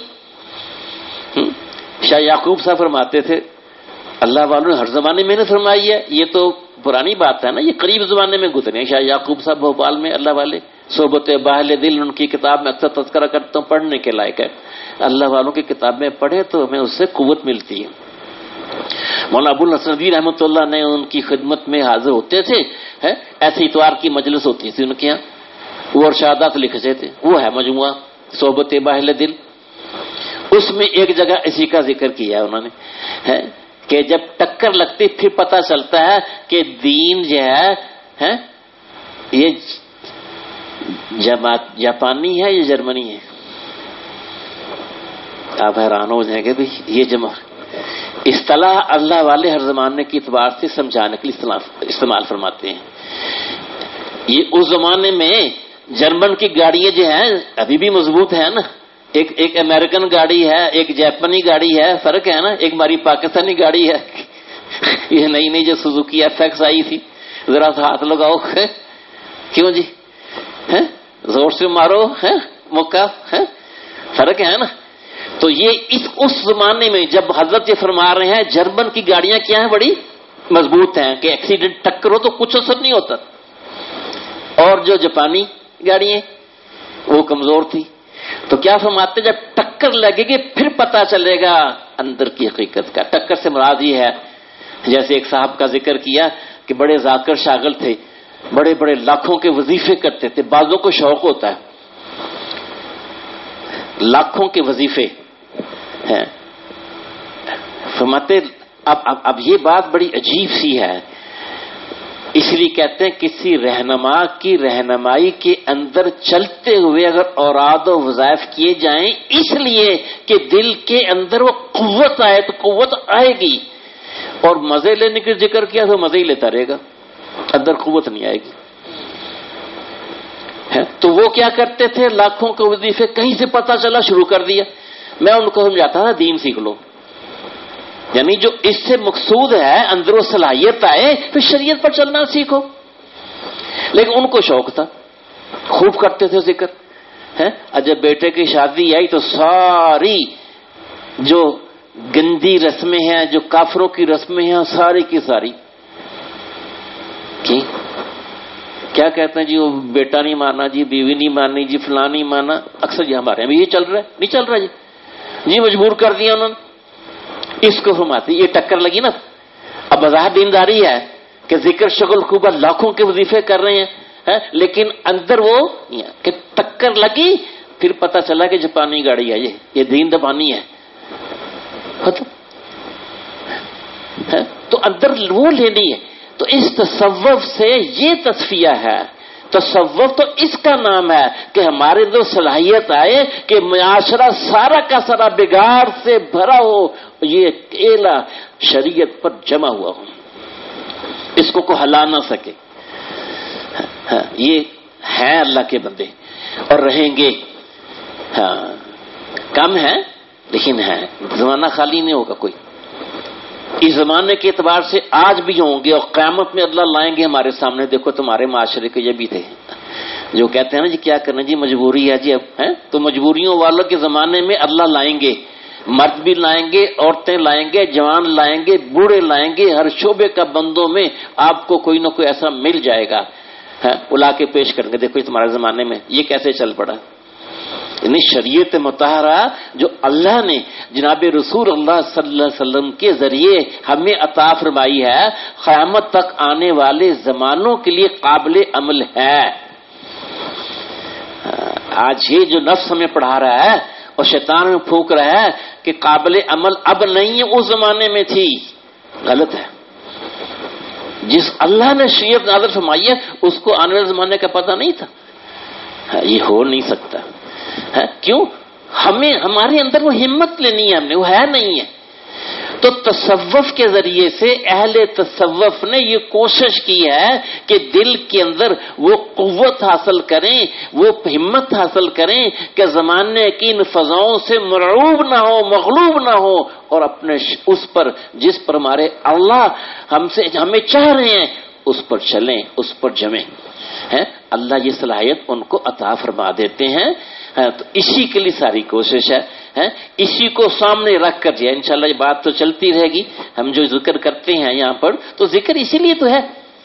شاہ یعقوب صاحب فرماتے تھے اللہ والوں نے ہر زمانے میں نے فرمائی ہے، یہ تو پرانی بات ہے نا، یہ قریب زمانے میں گزرے ہیں۔ شاہ یعقوب صاحب بھوپال میں اللہ والے، صحبت باہل دل ان کی کتاب میں اکثر تذکرہ کرتا ہوں، پڑھنے کے لائق ہے۔ اللہ والوں کی کتاب میں پڑھے تو ہمیں اس سے قوت ملتی ہے۔ مولانا ابو الحسن ندوی رحمۃ اللہ نے ان کی خدمت میں حاضر ہوتے تھے، ایسے اتوار کی مجلس ہوتی تھی ان کے یہاں، وہ ارشادات لکھتے تھے، وہ ہے مجموعہ صحبت باہل دل، اس میں ایک جگہ اسی کا ذکر کیا ہے انہوں نے کہ جب ٹکر لگتی پھر پتہ چلتا ہے کہ دین جو ہے یہ جاپانی ہے یا جرمنی ہے۔ آپ حیران ہو جائیں گے بھائی یہ جمع اصطلاح اللہ والے ہر زمانے کے اعتبار سے سمجھانے کے لیے استعمال فرماتے ہیں۔ یہ اس زمانے میں جرمن کی گاڑیاں جو ہیں ابھی بھی مضبوط ہیں نا، ایک ایک امریکن گاڑی ہے، ایک جاپانی گاڑی ہے، فرق ہے نا، ایک ہماری پاکستانی گاڑی ہے، یہ نئی نئی جو سوزوکی ایف ایکس آئی تھی، ذرا سا ہاتھ لگاؤ، کیوں جی زور سے مارو موقع، فرق ہے نا۔ تو یہ اس اس زمانے میں جب حضرت یہ فرما رہے ہیں جرمن کی گاڑیاں کیا ہیں، بڑی مضبوط ہیں کہ ایکسیڈنٹ ٹکر ہو تو کچھ اثر نہیں ہوتا، اور جو جاپانی گاڑیاں وہ کمزور تھی۔ تو کیا فرماتے جب ٹکر لگے گی پھر پتا چلے گا اندر کی حقیقت کا۔ ٹکر سے مراد یہ ہے، جیسے ایک صاحب کا ذکر کیا کہ بڑے ذاکر شاغل تھے، بڑے بڑے لاکھوں کے وظیفے کرتے تھے، بعضوں کو شوق ہوتا ہے لاکھوں کے وظیفے ہیں، فرماتے اب اب اب یہ بات بڑی عجیب سی ہے، اس لیے کہتے ہیں کسی رہنما کی رہنمائی کے اندر چلتے ہوئے اگر اوراد و وظائف کیے جائیں اس لیے کہ دل کے اندر وہ قوت آئے تو قوت آئے گی، اور مزے لینے کا ذکر کیا تو مزے ہی لیتا رہے گا، اندر قوت نہیں آئے گی۔ تو وہ کیا کرتے تھے، لاکھوں کے وظیفے کہیں سے پتہ چلا شروع کر دیا۔ میں ان کو سمجھاتا تھا دین سیکھ لو، یعنی جو اس سے مقصود ہے اندر و صلاحیت آئے پھر شریعت پر چلنا سیکھو۔ لیکن ان کو شوق تھا، خوب کرتے تھے ذکر ہے۔ جب بیٹے کی شادی آئی تو ساری جو گندی رسمیں ہیں، جو کافروں کی رسمیں ہیں، ساری کی ساری کی کیا کہتے ہیں جی وہ بیٹا نہیں مانا جی، بیوی نہیں مانی جی، فلاں نہیں مانا، اکثر یہ ہمارے یہاں یہ چل رہا ہے، نہیں چل رہا جی جی مجبور کر دیا انہوں نے۔ اس کو فرماتے یہ ٹکر لگی نا، اب بظاہر دینداری ہے کہ ذکر شغل خوبہ لاکھوں کے وظیفے کر رہے ہیں، لیکن اندر وہ کہ ٹکر لگی پھر پتہ چلا کہ جاپانی گاڑی ہے، یہ یہ دین دبانی ہے، تو اندر وہ لینی ہے۔ تو اس تصوف سے یہ تصفیہ ہے، تصوف تو اس کا نام ہے کہ ہمارے اندر صلاحیت آئے کہ معاشرہ سارا کا سارا بگاڑ سے بھرا ہو، یہ اکیلا شریعت پر جمع ہوا ہو، اس کو کوئی ہلا نہ سکے۔ یہ ہیں اللہ کے بندے اور رہیں گے، ہاں کم ہے لیکن ہے، زمانہ خالی نہیں ہوگا کوئی۔ اس زمانے کے اعتبار سے آج بھی ہوں گے اور قیامت میں اللہ لائیں گے ہمارے سامنے، دیکھو تمہارے معاشرے کے یہ بھی تھے جو کہتے ہیں نا جی کیا کرنا جی مجبوری ہے جی اب ہے، تو مجبوریوں والوں کے زمانے میں اللہ لائیں گے، مرد بھی لائیں گے، عورتیں لائیں گے، جوان لائیں گے، بوڑھے لائیں گے، ہر شعبے کا بندوں میں آپ کو کوئی نہ کوئی ایسا مل جائے گا، الا کے پیش کریں گے، دیکھو تمہارے زمانے میں یہ کیسے چل پڑا۔ یعنی شریعت مطہرہ جو اللہ نے جناب رسول اللہ صلی اللہ علیہ وسلم کے ذریعے ہمیں عطا فرمائی ہے، قیامت تک آنے والے زمانوں کے لیے قابل عمل ہے۔ آج یہ جو نفس ہمیں پڑھا رہا ہے اور شیطان میں پھونک رہا ہے کہ قابل عمل اب نہیں ہے، اس زمانے میں تھی، غلط ہے۔ جس اللہ نے شریعت نازل فرمائی ہے اس کو آنے والے زمانے کا پتہ نہیں تھا، یہ ہو نہیں سکتا ہے۔ کیوں؟ ہمیں ہمارے اندر وہ ہمت لینی ہے، ہم نے وہ ہے نہیں ہے. تو تصوف کے ذریعے سے اہل تصوف نے یہ کوشش کی ہے کہ دل کے اندر وہ قوت حاصل کریں، وہ ہمت حاصل کریں کہ زمانے کی ان فضاؤں سے مرعوب نہ ہو، مغلوب نہ ہو، اور اپنے اس پر جس پر ہمارے اللہ ہم سے ہمیں چاہ رہے ہیں اس پر چلیں، اس پر جمیں. ہے اللہ یہ صلاحیت ان کو عطا فرما دیتے ہیں. تو اسی کے لیے ساری کوشش ہے. اسی کو سامنے رکھ کر جو انشاءاللہ یہ بات تو چلتی رہے گی. ہم جو ذکر کرتے ہیں یہاں پر تو ذکر اسی لیے تو ہے.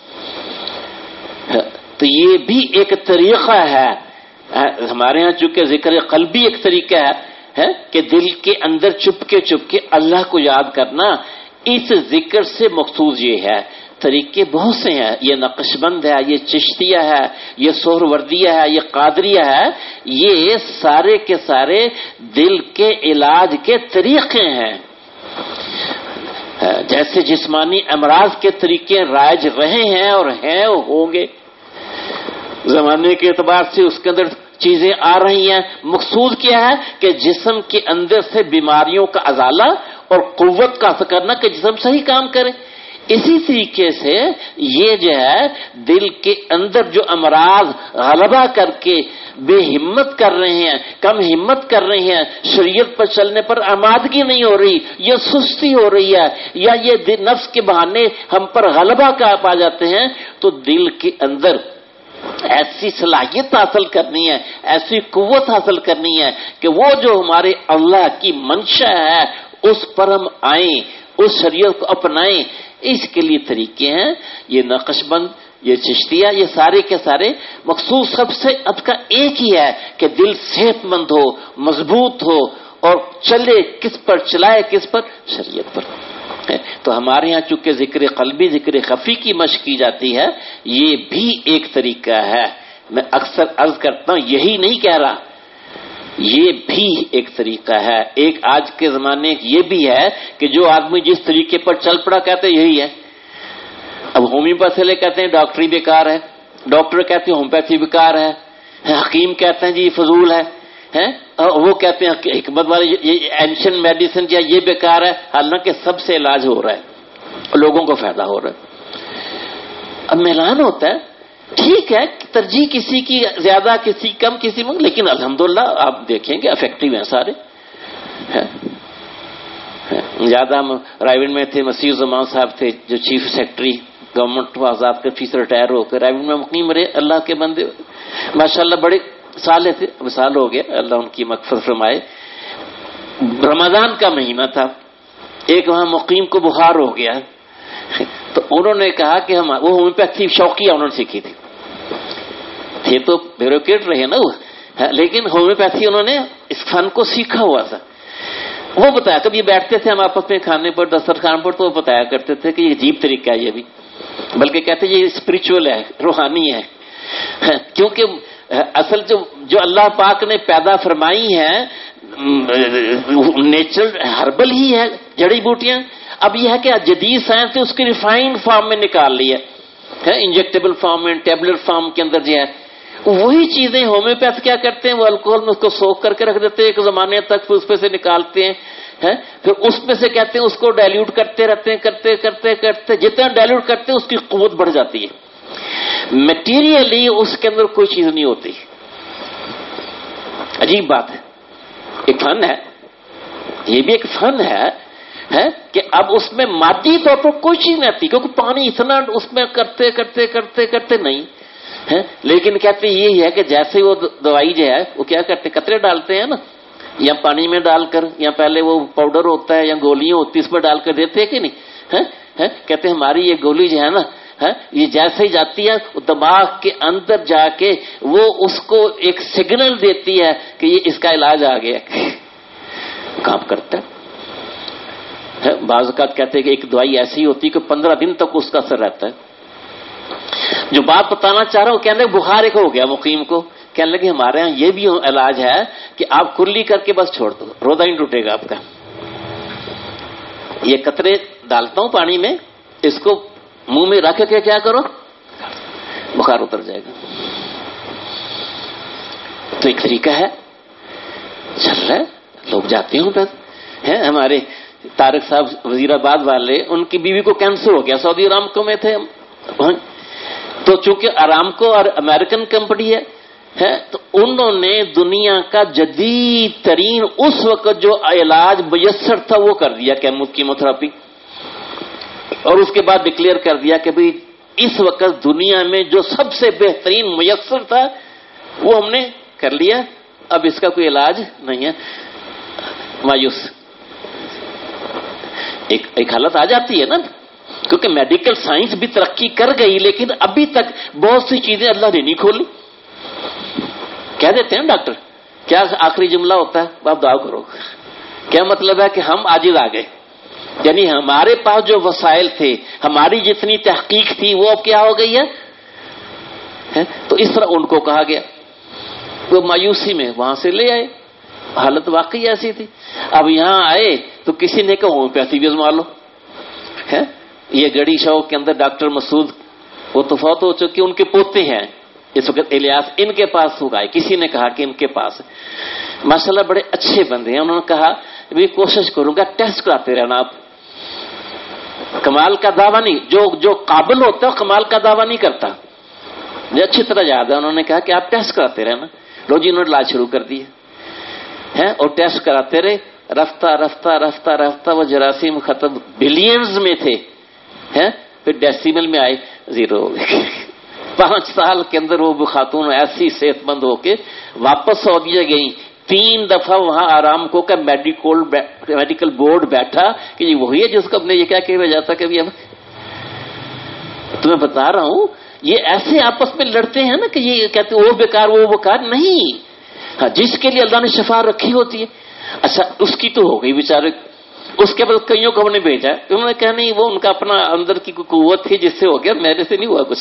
تو یہ بھی ایک طریقہ ہے ہمارے ہاں، چونکہ ذکر قلبی ایک طریقہ ہے کہ دل کے اندر چپ کے چپ کے اللہ کو یاد کرنا. اس ذکر سے مخصوص یہ ہے. طریقے بہت سے ہیں، یہ نقش بند ہے، یہ چشتیہ ہے، یہ سہروردیہ ہے، یہ قادریہ ہے. یہ سارے کے سارے دل کے علاج کے طریقے ہیں. جیسے جسمانی امراض کے طریقے رائج رہے ہیں اور ہیں ہوں گے، زمانے کے اعتبار سے اس کے اندر چیزیں آ رہی ہیں. مقصود کیا ہے کہ جسم کے اندر سے بیماریوں کا ازالہ اور قوت کا حاصل کرنا کہ جسم صحیح کام کرے. اسی طریقے سے یہ جو ہے دل کے اندر جو امراض غلبہ کر کے بے ہمت کر رہے ہیں، کم ہمت کر رہے ہیں، شریعت پر چلنے پر آمادگی نہیں ہو رہی، یہ سستی ہو رہی ہے، یا یہ نفس کے بہانے ہم پر غلبہ کا پا جاتے ہیں، تو دل کے اندر ایسی صلاحیت حاصل کرنی ہے، ایسی قوت حاصل کرنی ہے کہ وہ جو ہمارے اللہ کی منشا ہے اس پر ہم آئیں، اس شریعت کو اپنائیں. اس کے لیے طریقے ہیں یہ نقش بند، یہ چشتیہ، یہ سارے کے سارے مخصوص سب سے اب کا ایک ہی ہے کہ دل صحت مند ہو، مضبوط ہو اور چلے. کس پر چلائے؟ کس پر؟ شریعت پر. تو ہمارے ہاں چونکہ ذکر قلبی، ذکر خفی کی مشق کی جاتی ہے، یہ بھی ایک طریقہ ہے. میں اکثر عرض کرتا ہوں یہی نہیں کہہ رہا، یہ بھی ایک طریقہ ہے. ایک آج کے زمانے یہ بھی ہے کہ جو آدمی جس طریقے پر چل پڑا کہتے ہیں یہی ہے. اب ہومیوپیتھی لے کہتے ہیں ڈاکٹری بیکار ہے، ڈاکٹر کہتے ہیں ہومیوپیتھی بیکار ہے، حکیم کہتے ہیں جی یہ فضول ہے، وہ کہتے ہیں حکمت والے اینشنٹ میڈیسن یا یہ بیکار ہے. حالانکہ سب سے علاج ہو رہا ہے، لوگوں کو فائدہ ہو رہا ہے. اب میلان ہوتا ہے، ٹھیک ہے ترجیح کسی کی زیادہ، کسی کم، کسی میں، لیکن الحمدللہ آپ دیکھیں گے افیکٹو ہیں سارے. زیادہ ہم رائیون میں تھے، مسیح زمان صاحب تھے جو چیف سیکرٹری گورنمنٹ آزاد کر فیس ریٹائر ہو کر رائیون میں مقیم رہے. اللہ کے بندے ماشاءاللہ بڑے سال تھے، سال ہو گیا، اللہ ان کی مغفرت فرمائے. رمضان کا مہینہ تھا، ایک وہاں مقیم کو بخار ہو گیا، تو انہوں نے کہا کہ ہم وہ ہومیوپیتھی شوقیہ انہوں نے سیکھی تھی. یہ تو بیوروکریٹ رہے نا وہ، لیکن ہومیوپیتھی انہوں نے اس فن کو سیکھا ہوا تھا. وہ بتایا کبھی بیٹھتے تھے ہم آپس میں کھانے پر، دسترخوان پر، تو وہ بتایا کرتے تھے کہ یہ عجیب طریقہ ہے یہ بھی، بلکہ کہتے یہ اسپرچول ہے، روحانی ہے. کیونکہ اصل جو جو اللہ پاک نے پیدا فرمائی ہے نیچرل ہربل ہی ہے، جڑی بوٹیاں. اب یہ ہے کہ جدید سائنس نے اس کی ریفائنڈ فارم میں نکال لی ہے، انجیکٹیبل فارم میں، ٹیبلٹ فارم کے اندر جو ہے وہی چیزیں ہومیوپیتھ کیا کرتے ہیں، وہ الکوہل میں اس کو سوک کر کے رکھ دیتے ہیں ایک زمانے تک، پھر اس پہ سے نکالتے ہیں، پھر اس میں سے کہتے ہیں اس کو ڈائلیوٹ کرتے رہتے ہیں، کرتے کرتے کرتے جتنا ڈائلیوٹ کرتے ہیں اس کی قوت بڑھ جاتی ہے. میٹیریلی اس کے اندر کوئی چیز نہیں ہوتی. عجیب بات ہے، ایک فن ہے، یہ بھی ایک فن ہے ہے کہ اب اس میں مادی طور پر کوئی چیز نہیں آتی، کیونکہ پانی اتنا اس میں کرتے کرتے کرتے کرتے نہیں ہے. لیکن کہتے یہی ہے کہ جیسے وہ دوائی جو ہے وہ کیا کرتے، قطرے ڈالتے ہیں نا، یا پانی میں ڈال کر، یا پہلے وہ پاؤڈر ہوتا ہے یا گولیاں ہوتی اس میں ڈال کر دیتے ہیں کہ نہیں. کہتے ہماری یہ گولی جو ہے نا یہ جیسے ہی جاتی ہے دماغ کے اندر جا کے وہ اس کو ایک سگنل دیتی ہے کہ یہ اس کا علاج آ گیا، کام کرتا ہے. بعض اوقات کہتے ہیں کہ ایک دوائی ایسی ہوتی ہے کہ پندرہ دن تک اس کا اثر رہتا ہے. جو بات بتانا چاہ رہا ہوں، کہنے لگے بخار ایک ہو گیا مقیم کو، کہنے لگے ہمارے ہاں یہ بھی علاج ہے کہ آپ کلی کر کے بس چھوڑ دو، روزہ نہیں ٹوٹے گا آپ کا. یہ قطرے ڈالتا ہوں پانی میں، اس کو منہ میں رکھ کے کیا کرو، بخار اتر جائے گا. تو ایک طریقہ ہے. چل رہا ہے، لوگ جاتے ہوں بس ہیں. ہمارے طارق صاحب وزیر آباد والے، ان کی بیوی کو کینسر ہو گیا، سعودی ارامکو میں تھے، تو چونکہ ارامکو اور امریکن کمپنی ہے ہے تو انہوں نے دنیا کا جدید ترین اس وقت جو علاج میسر تھا وہ کر دیا، کیموتھراپی، اور اس کے بعد ڈکلیئر کر دیا کہ بھئی اس وقت دنیا میں جو سب سے بہترین میسر تھا وہ ہم نے کر لیا، اب اس کا کوئی علاج نہیں ہے. مایوس ایک ایک حالت آ جاتی ہے نا، کیونکہ میڈیکل سائنس بھی ترقی کر گئی لیکن ابھی تک بہت سی چیزیں اللہ نے نہیں کھولی. کہہ دیتے ہیں ڈاکٹر، کیا آخری جملہ ہوتا ہے؟ آپ دعا کرو. کیا مطلب ہے کہ ہم عاجز آ گئے، یعنی ہمارے پاس جو وسائل تھے، ہماری جتنی تحقیق تھی وہ اب کیا ہو گئی ہے. تو اس طرح ان کو کہا گیا، وہ مایوسی میں وہاں سے لے آئے، حالت واقعی ایسی تھی. اب یہاں آئے تو کسی نے کہا ہومیوپیتھی بھی آزما لو. یہ گڑی شوق کے اندر ڈاکٹر مسعود، وہ تو فوت ہو چکے، ان کے پوتے ہیں اس وقت الیاس، ان کے پاس ہو گئے. کسی نے کہا کہ ان کے پاس ماشاءاللہ بڑے اچھے بندے ہیں، انہوں نے کہا بھی کوشش کروں گا ٹیسٹ کراتے رہنا. آپ کمال کا دعویٰ نہیں، جو جو قابل ہوتا ہے کمال کا دعویٰ نہیں کرتا، مجھے اچھی طرح یاد ہے. انہوں نے کہا کہ آپ ٹیسٹ کراتے رہنا. لو جی، انہوں نے علاج شروع کر دیا ہے اور ٹیسٹ کراتے رہے. رفتہ رفتہ رفتہ رفتہ وہ جراثیم ختم، بلینز میں تھے، پھر ڈیسیمل میں آئے، زیرو ہو گئے. پانچ سال کے اندر وہ خاتون ایسی صحت مند ہو کے واپس سعودیہ گئی. تین دفعہ وہاں آرام کو کا میڈیکل میڈیکل بورڈ بیٹھا کہ یہ وہی ہے جس کو اپنے یہ کیا کہ جاتا کہ اب تمہیں بتا رہا ہوں، یہ ایسے آپس میں لڑتے ہیں نا کہ یہ کہتے وہ بیکار وہ بیکار نہیں. ہاں، جس کے لیے اللہ نے شفا رکھی ہوتی ہے. اچھا، اس کی تو ہو گئی بیچارے، اس کے بعد کئیوں کو ہم نے بھیجا، انہوں نے کہا نہیں وہ ان کا اپنا اندر کی کوئی قوت تھی جس سے ہو گیا، میرے سے نہیں ہوا کچھ.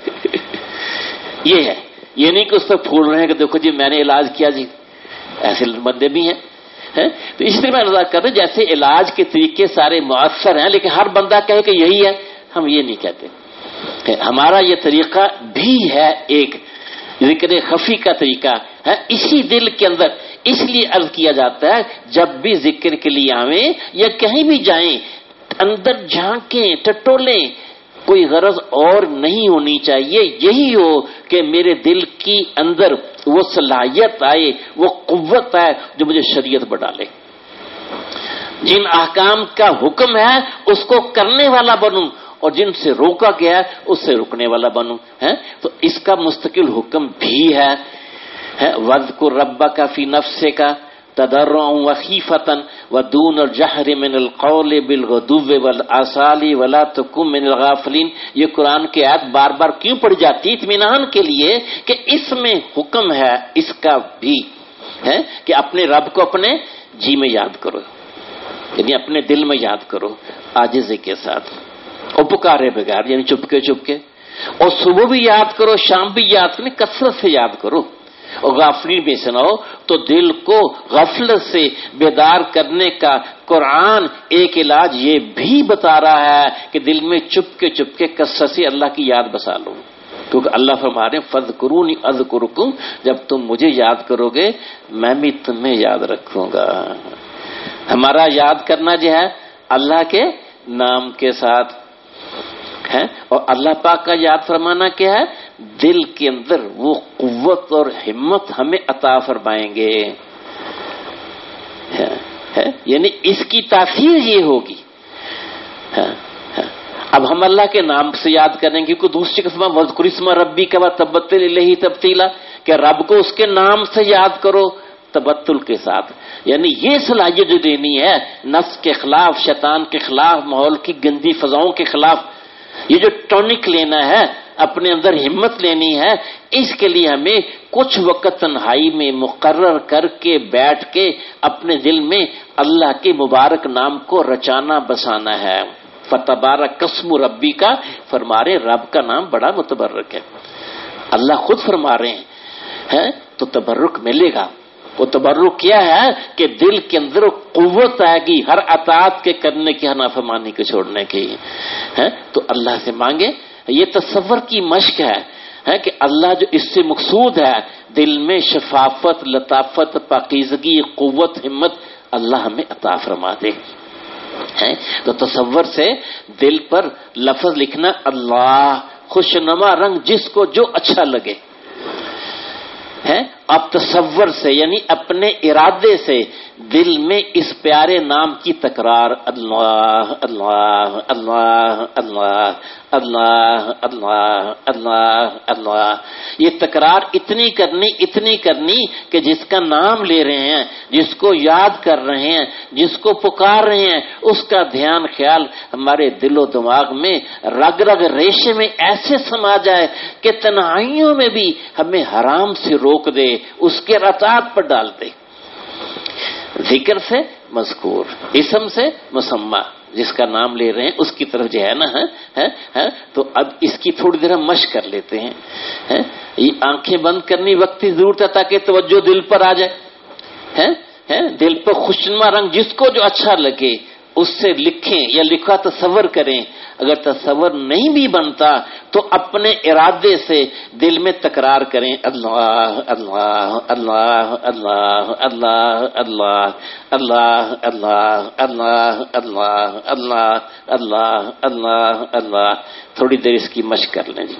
یہ ہے، یہ نہیں کہ اس پہ پھول رہے ہیں کہ دیکھو جی میں نے علاج کیا جی، ایسے بندے بھی ہیں. تو اس لیے میں رضا کر رہا جیسے علاج کے طریقے سارے مؤثر ہیں لیکن ہر بندہ کہے کہ یہی ہے، ہم یہ نہیں کہتے. ہمارا یہ طریقہ بھی ہے ایک ذکر خفی کا طریقہ ہے اسی دل کے اندر. اس لیے عرض کیا جاتا ہے جب بھی ذکر کے لیے آویں یا کہیں بھی جائیں اندر جھانکیں ٹٹولیں، کوئی غرض اور نہیں ہونی چاہیے. یہی ہو کہ میرے دل کی اندر وہ صلاحیت آئے، وہ قوت آئے جو مجھے شریعت بڑھا لے. جن احکام کا حکم ہے اس کو کرنے والا بنوں اور جن سے روکا گیا ہے اس سے رکنے والا بنوں. ہے تو اس کا مستقل حکم بھی ہے. وَاذْكُرْ رَبَّكَ فِي نَفْسِكَ تَضَرُّعًا وَخِيفَةً وَدُونَ الْجَهْرِ مِنَ الْقَوْلِ بِالْغُدُوِّ وَالْآصَالِ وَلَا تَكُن مِنَ الْغَافِلِينَ. یہ قرآن کی آیت بار بار کیوں پڑھی جاتی ہے؟ اطمینان کے لیے کہ اس میں حکم ہے اس کا بھی ہے کہ اپنے رب کو اپنے جی میں یاد کرو، یعنی اپنے دل میں یاد کرو عاجزی کے ساتھ، اور پکارے بغیر یعنی چپکے چپکے، اور صبح بھی یاد کرو شام بھی یاد کرو، کثرت سے یاد کرو اور غافلین بھی سے نہ ہو. تو دل کو غفلت سے بیدار کرنے کا قرآن ایک علاج یہ بھی بتا رہا ہے کہ دل میں چپکے چپکے کثرت سے اللہ کی یاد بسا لو، کیونکہ اللہ فرما رہے ہیں فَاذْكُرُونِي أَذْكُرْكُمْ، جب تم مجھے یاد کرو گے میں بھی تمہیں یاد رکھوں گا. ہمارا یاد کرنا جو ہے اللہ کے نام کے ساتھ ہے، اور اللہ پاک کا یاد فرمانا کیا ہے؟ دل کے اندر وہ قوت اور ہمت ہمیں عطا فرمائیں گے. ہے, ہے یعنی اس کی تاثیر یہ ہوگی. ہے, ہے اب ہم اللہ کے نام سے یاد کریں گے، کوئی دوسری قسم وَاذْكُرِ اسْمَ رَبِّكَ وَتَبَتَّلْ إِلَيْهِ تَبْتِيلًا کہ رب کو اس کے نام سے یاد کرو تبتل کے ساتھ. یعنی یہ صلاحیت جو دینی ہے نفس کے خلاف، شیطان کے خلاف، ماحول کی گندی فضاؤں کے خلاف، یہ جو ٹونک لینا ہے اپنے اندر ہمت لینی ہے، اس کے لیے ہمیں کچھ وقت تنہائی میں مقرر کر کے بیٹھ کے اپنے دل میں اللہ کے مبارک نام کو رچانا بسانا ہے. فتبارک اسم ربی کا فرما رہے رب کا نام بڑا متبرک ہے. اللہ خود فرما رہے ہیں تو تبرک ملے گا. وہ تبرک کیا ہے کہ دل کے اندر قوت آئے گی ہر اطاعت کے کرنے کی، ہر نافرمانی کو چھوڑنے کی. تو اللہ سے مانگے، یہ تصور کی مشق ہے. ہے کہ اللہ جو اس سے مقصود ہے دل میں شفافت، لطافت، پاکیزگی، قوت، ہمت اللہ ہمیں عطا فرما دے. ہے تو تصور سے دل پر لفظ لکھنا اللہ، خوشنما رنگ جس کو جو اچھا لگے ہے. اب تصور سے یعنی اپنے ارادے سے دل میں اس پیارے نام کی تکرار، اللہ اللہ اللہ اللہ اللہ اللہ اللہ اللہ، یہ تکرار اتنی کرنی اتنی کرنی کہ جس کا نام لے رہے ہیں، جس کو یاد کر رہے ہیں، جس کو پکار رہے ہیں، اس کا دھیان خیال ہمارے دل و دماغ میں رگ رگ ریشے میں ایسے سما جائے کہ تنہائیوں میں بھی ہمیں حرام سے روک دے، اس کے رطاعت پر ڈال دے. ذکر سے مذکور، اسم سے مسمى، جس کا نام لے رہے ہیں اس کی طرف جو ہے نا ہے, ہے تو اب اس کی تھوڑی دیر ہم مشق کر لیتے ہیں. ہے یہ آنکھیں بند کرنی وقتی ضرورت ہے تاکہ توجہ دل پر آ جائے. ہے ہے دل پر خوشنما رنگ جس کو جو اچھا لگے اس سے لکھیں یا لکھا تصور کریں. اگر تصور نہیں بھی بنتا تو اپنے ارادے سے دل میں تکرار کریں، اللہ اللہ اللہ اللہ اللہ اللہ اللہ اللہ اللہ اللہ اللہ اللہ اللہ اللہ. تھوڑی دیر اس کی مشق کر لیں جی.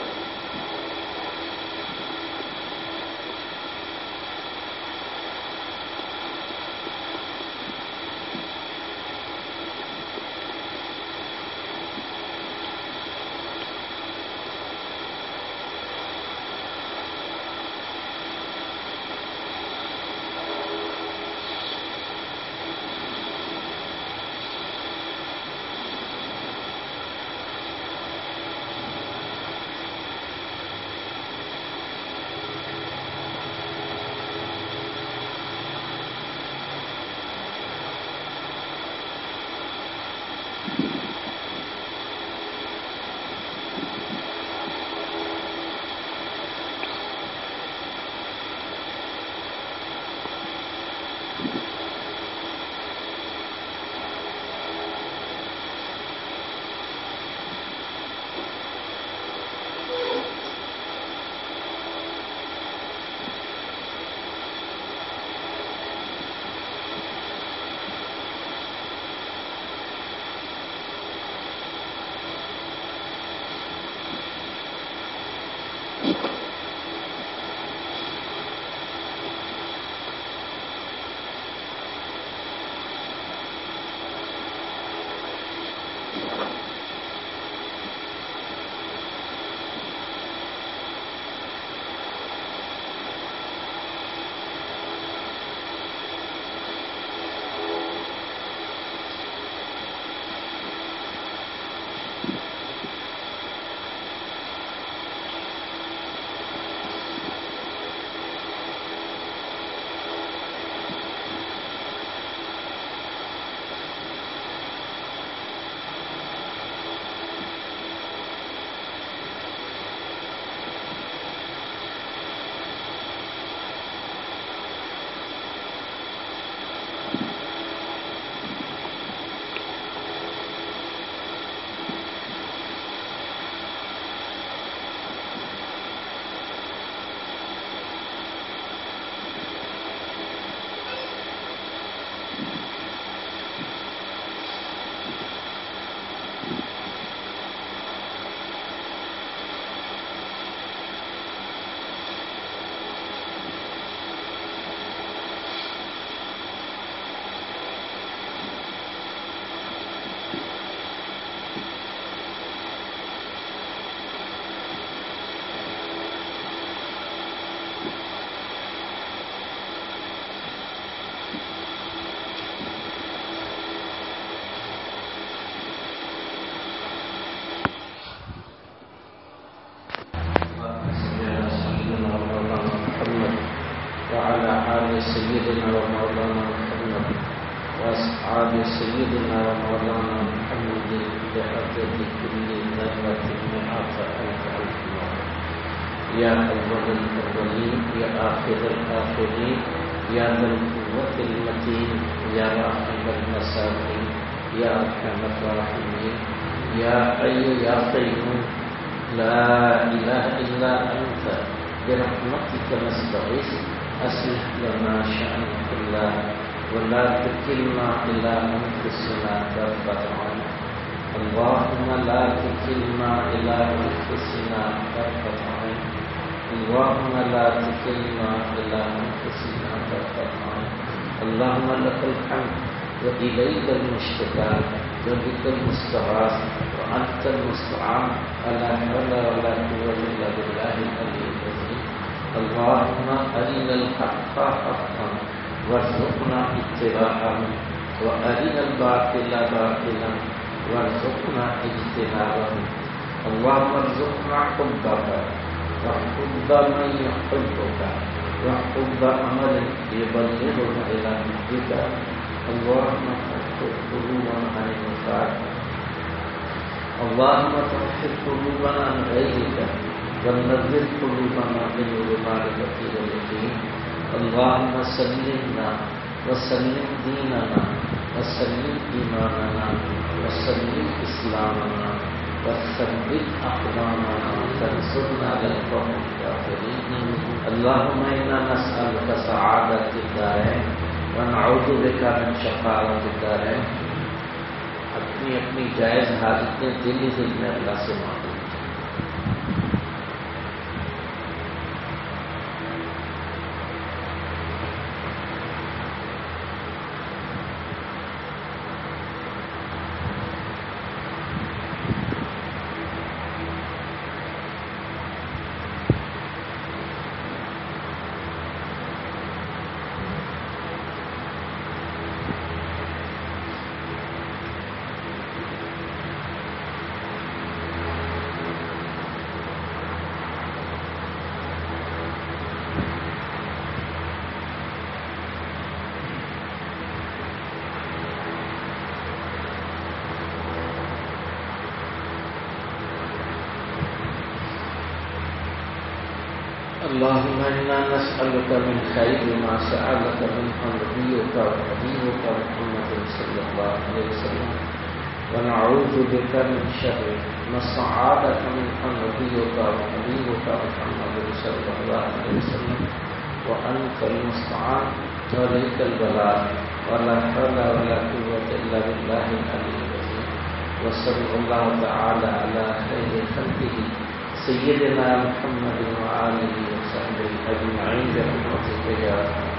سيدنا ومولانا محمد وأصحاب سيدنا ومولانا محمد بعدد كل ذرة مئات ألف ألف مرة. يا أول الأولين يا آخر الآخرين يا ذا القوة المتين يا راحم المساكين يا أرحم الراحمين يا حي يا قيوم لا إله إلا أنت برحمتك نستغيث أصلح لنا شأن كله ولا تكلنا إلى أنفسنا طرفة عين اللهم لا تكلنا إلى أنفسنا طرفة عين اللهم لا تكلنا إلى أنفسنا طرفة عين اللهم لك الحمد وإليك المشتكى وبك المستغاث وأنت المستعان ولا حول ولا قوة إلا بالله العلي العظيم اللهم أرنا الحق حقا وارزقنا اتباعه وأرنا الباطل باطلا وارزقنا اجتنابه اللهم ارزقنا حبك وحب من يحبك وحب عمل يبلغنا إلى حبك اللهم طهر قلوبنا عن النفاق اللهم طهر قلوبنا عن غيرك ونذر قلوبنا من ظلماتك واليقين اللهم سلمنا وسلم ديننا وسلم إيماننا وسلم إسلامنا وثبت أقدامنا وانصرنا على القوم الكافرين اللهم إنا نسألك سعادة الدارين ونعوذ بك من شقاوة الدارين اپنی اپنی جائز حاجتیں دلی دل میں اللہ سے مانگو اللهم إنا نسألك من خير ما سألك منه نبيك وحبيبك محمد صلى الله عليه وسلم ونعوذ بك من شر ما استعاذك منه نبيك وحبيبك محمد صلى الله عليه وسلم وأنت المستعان وعليك البلاء ولا حول ولا قوة إلا بالله العلي العظيم وصلى الله تعالى على خير خلقه سيدنا محمد وآله وصحبه أجمعين برحمتك يا رب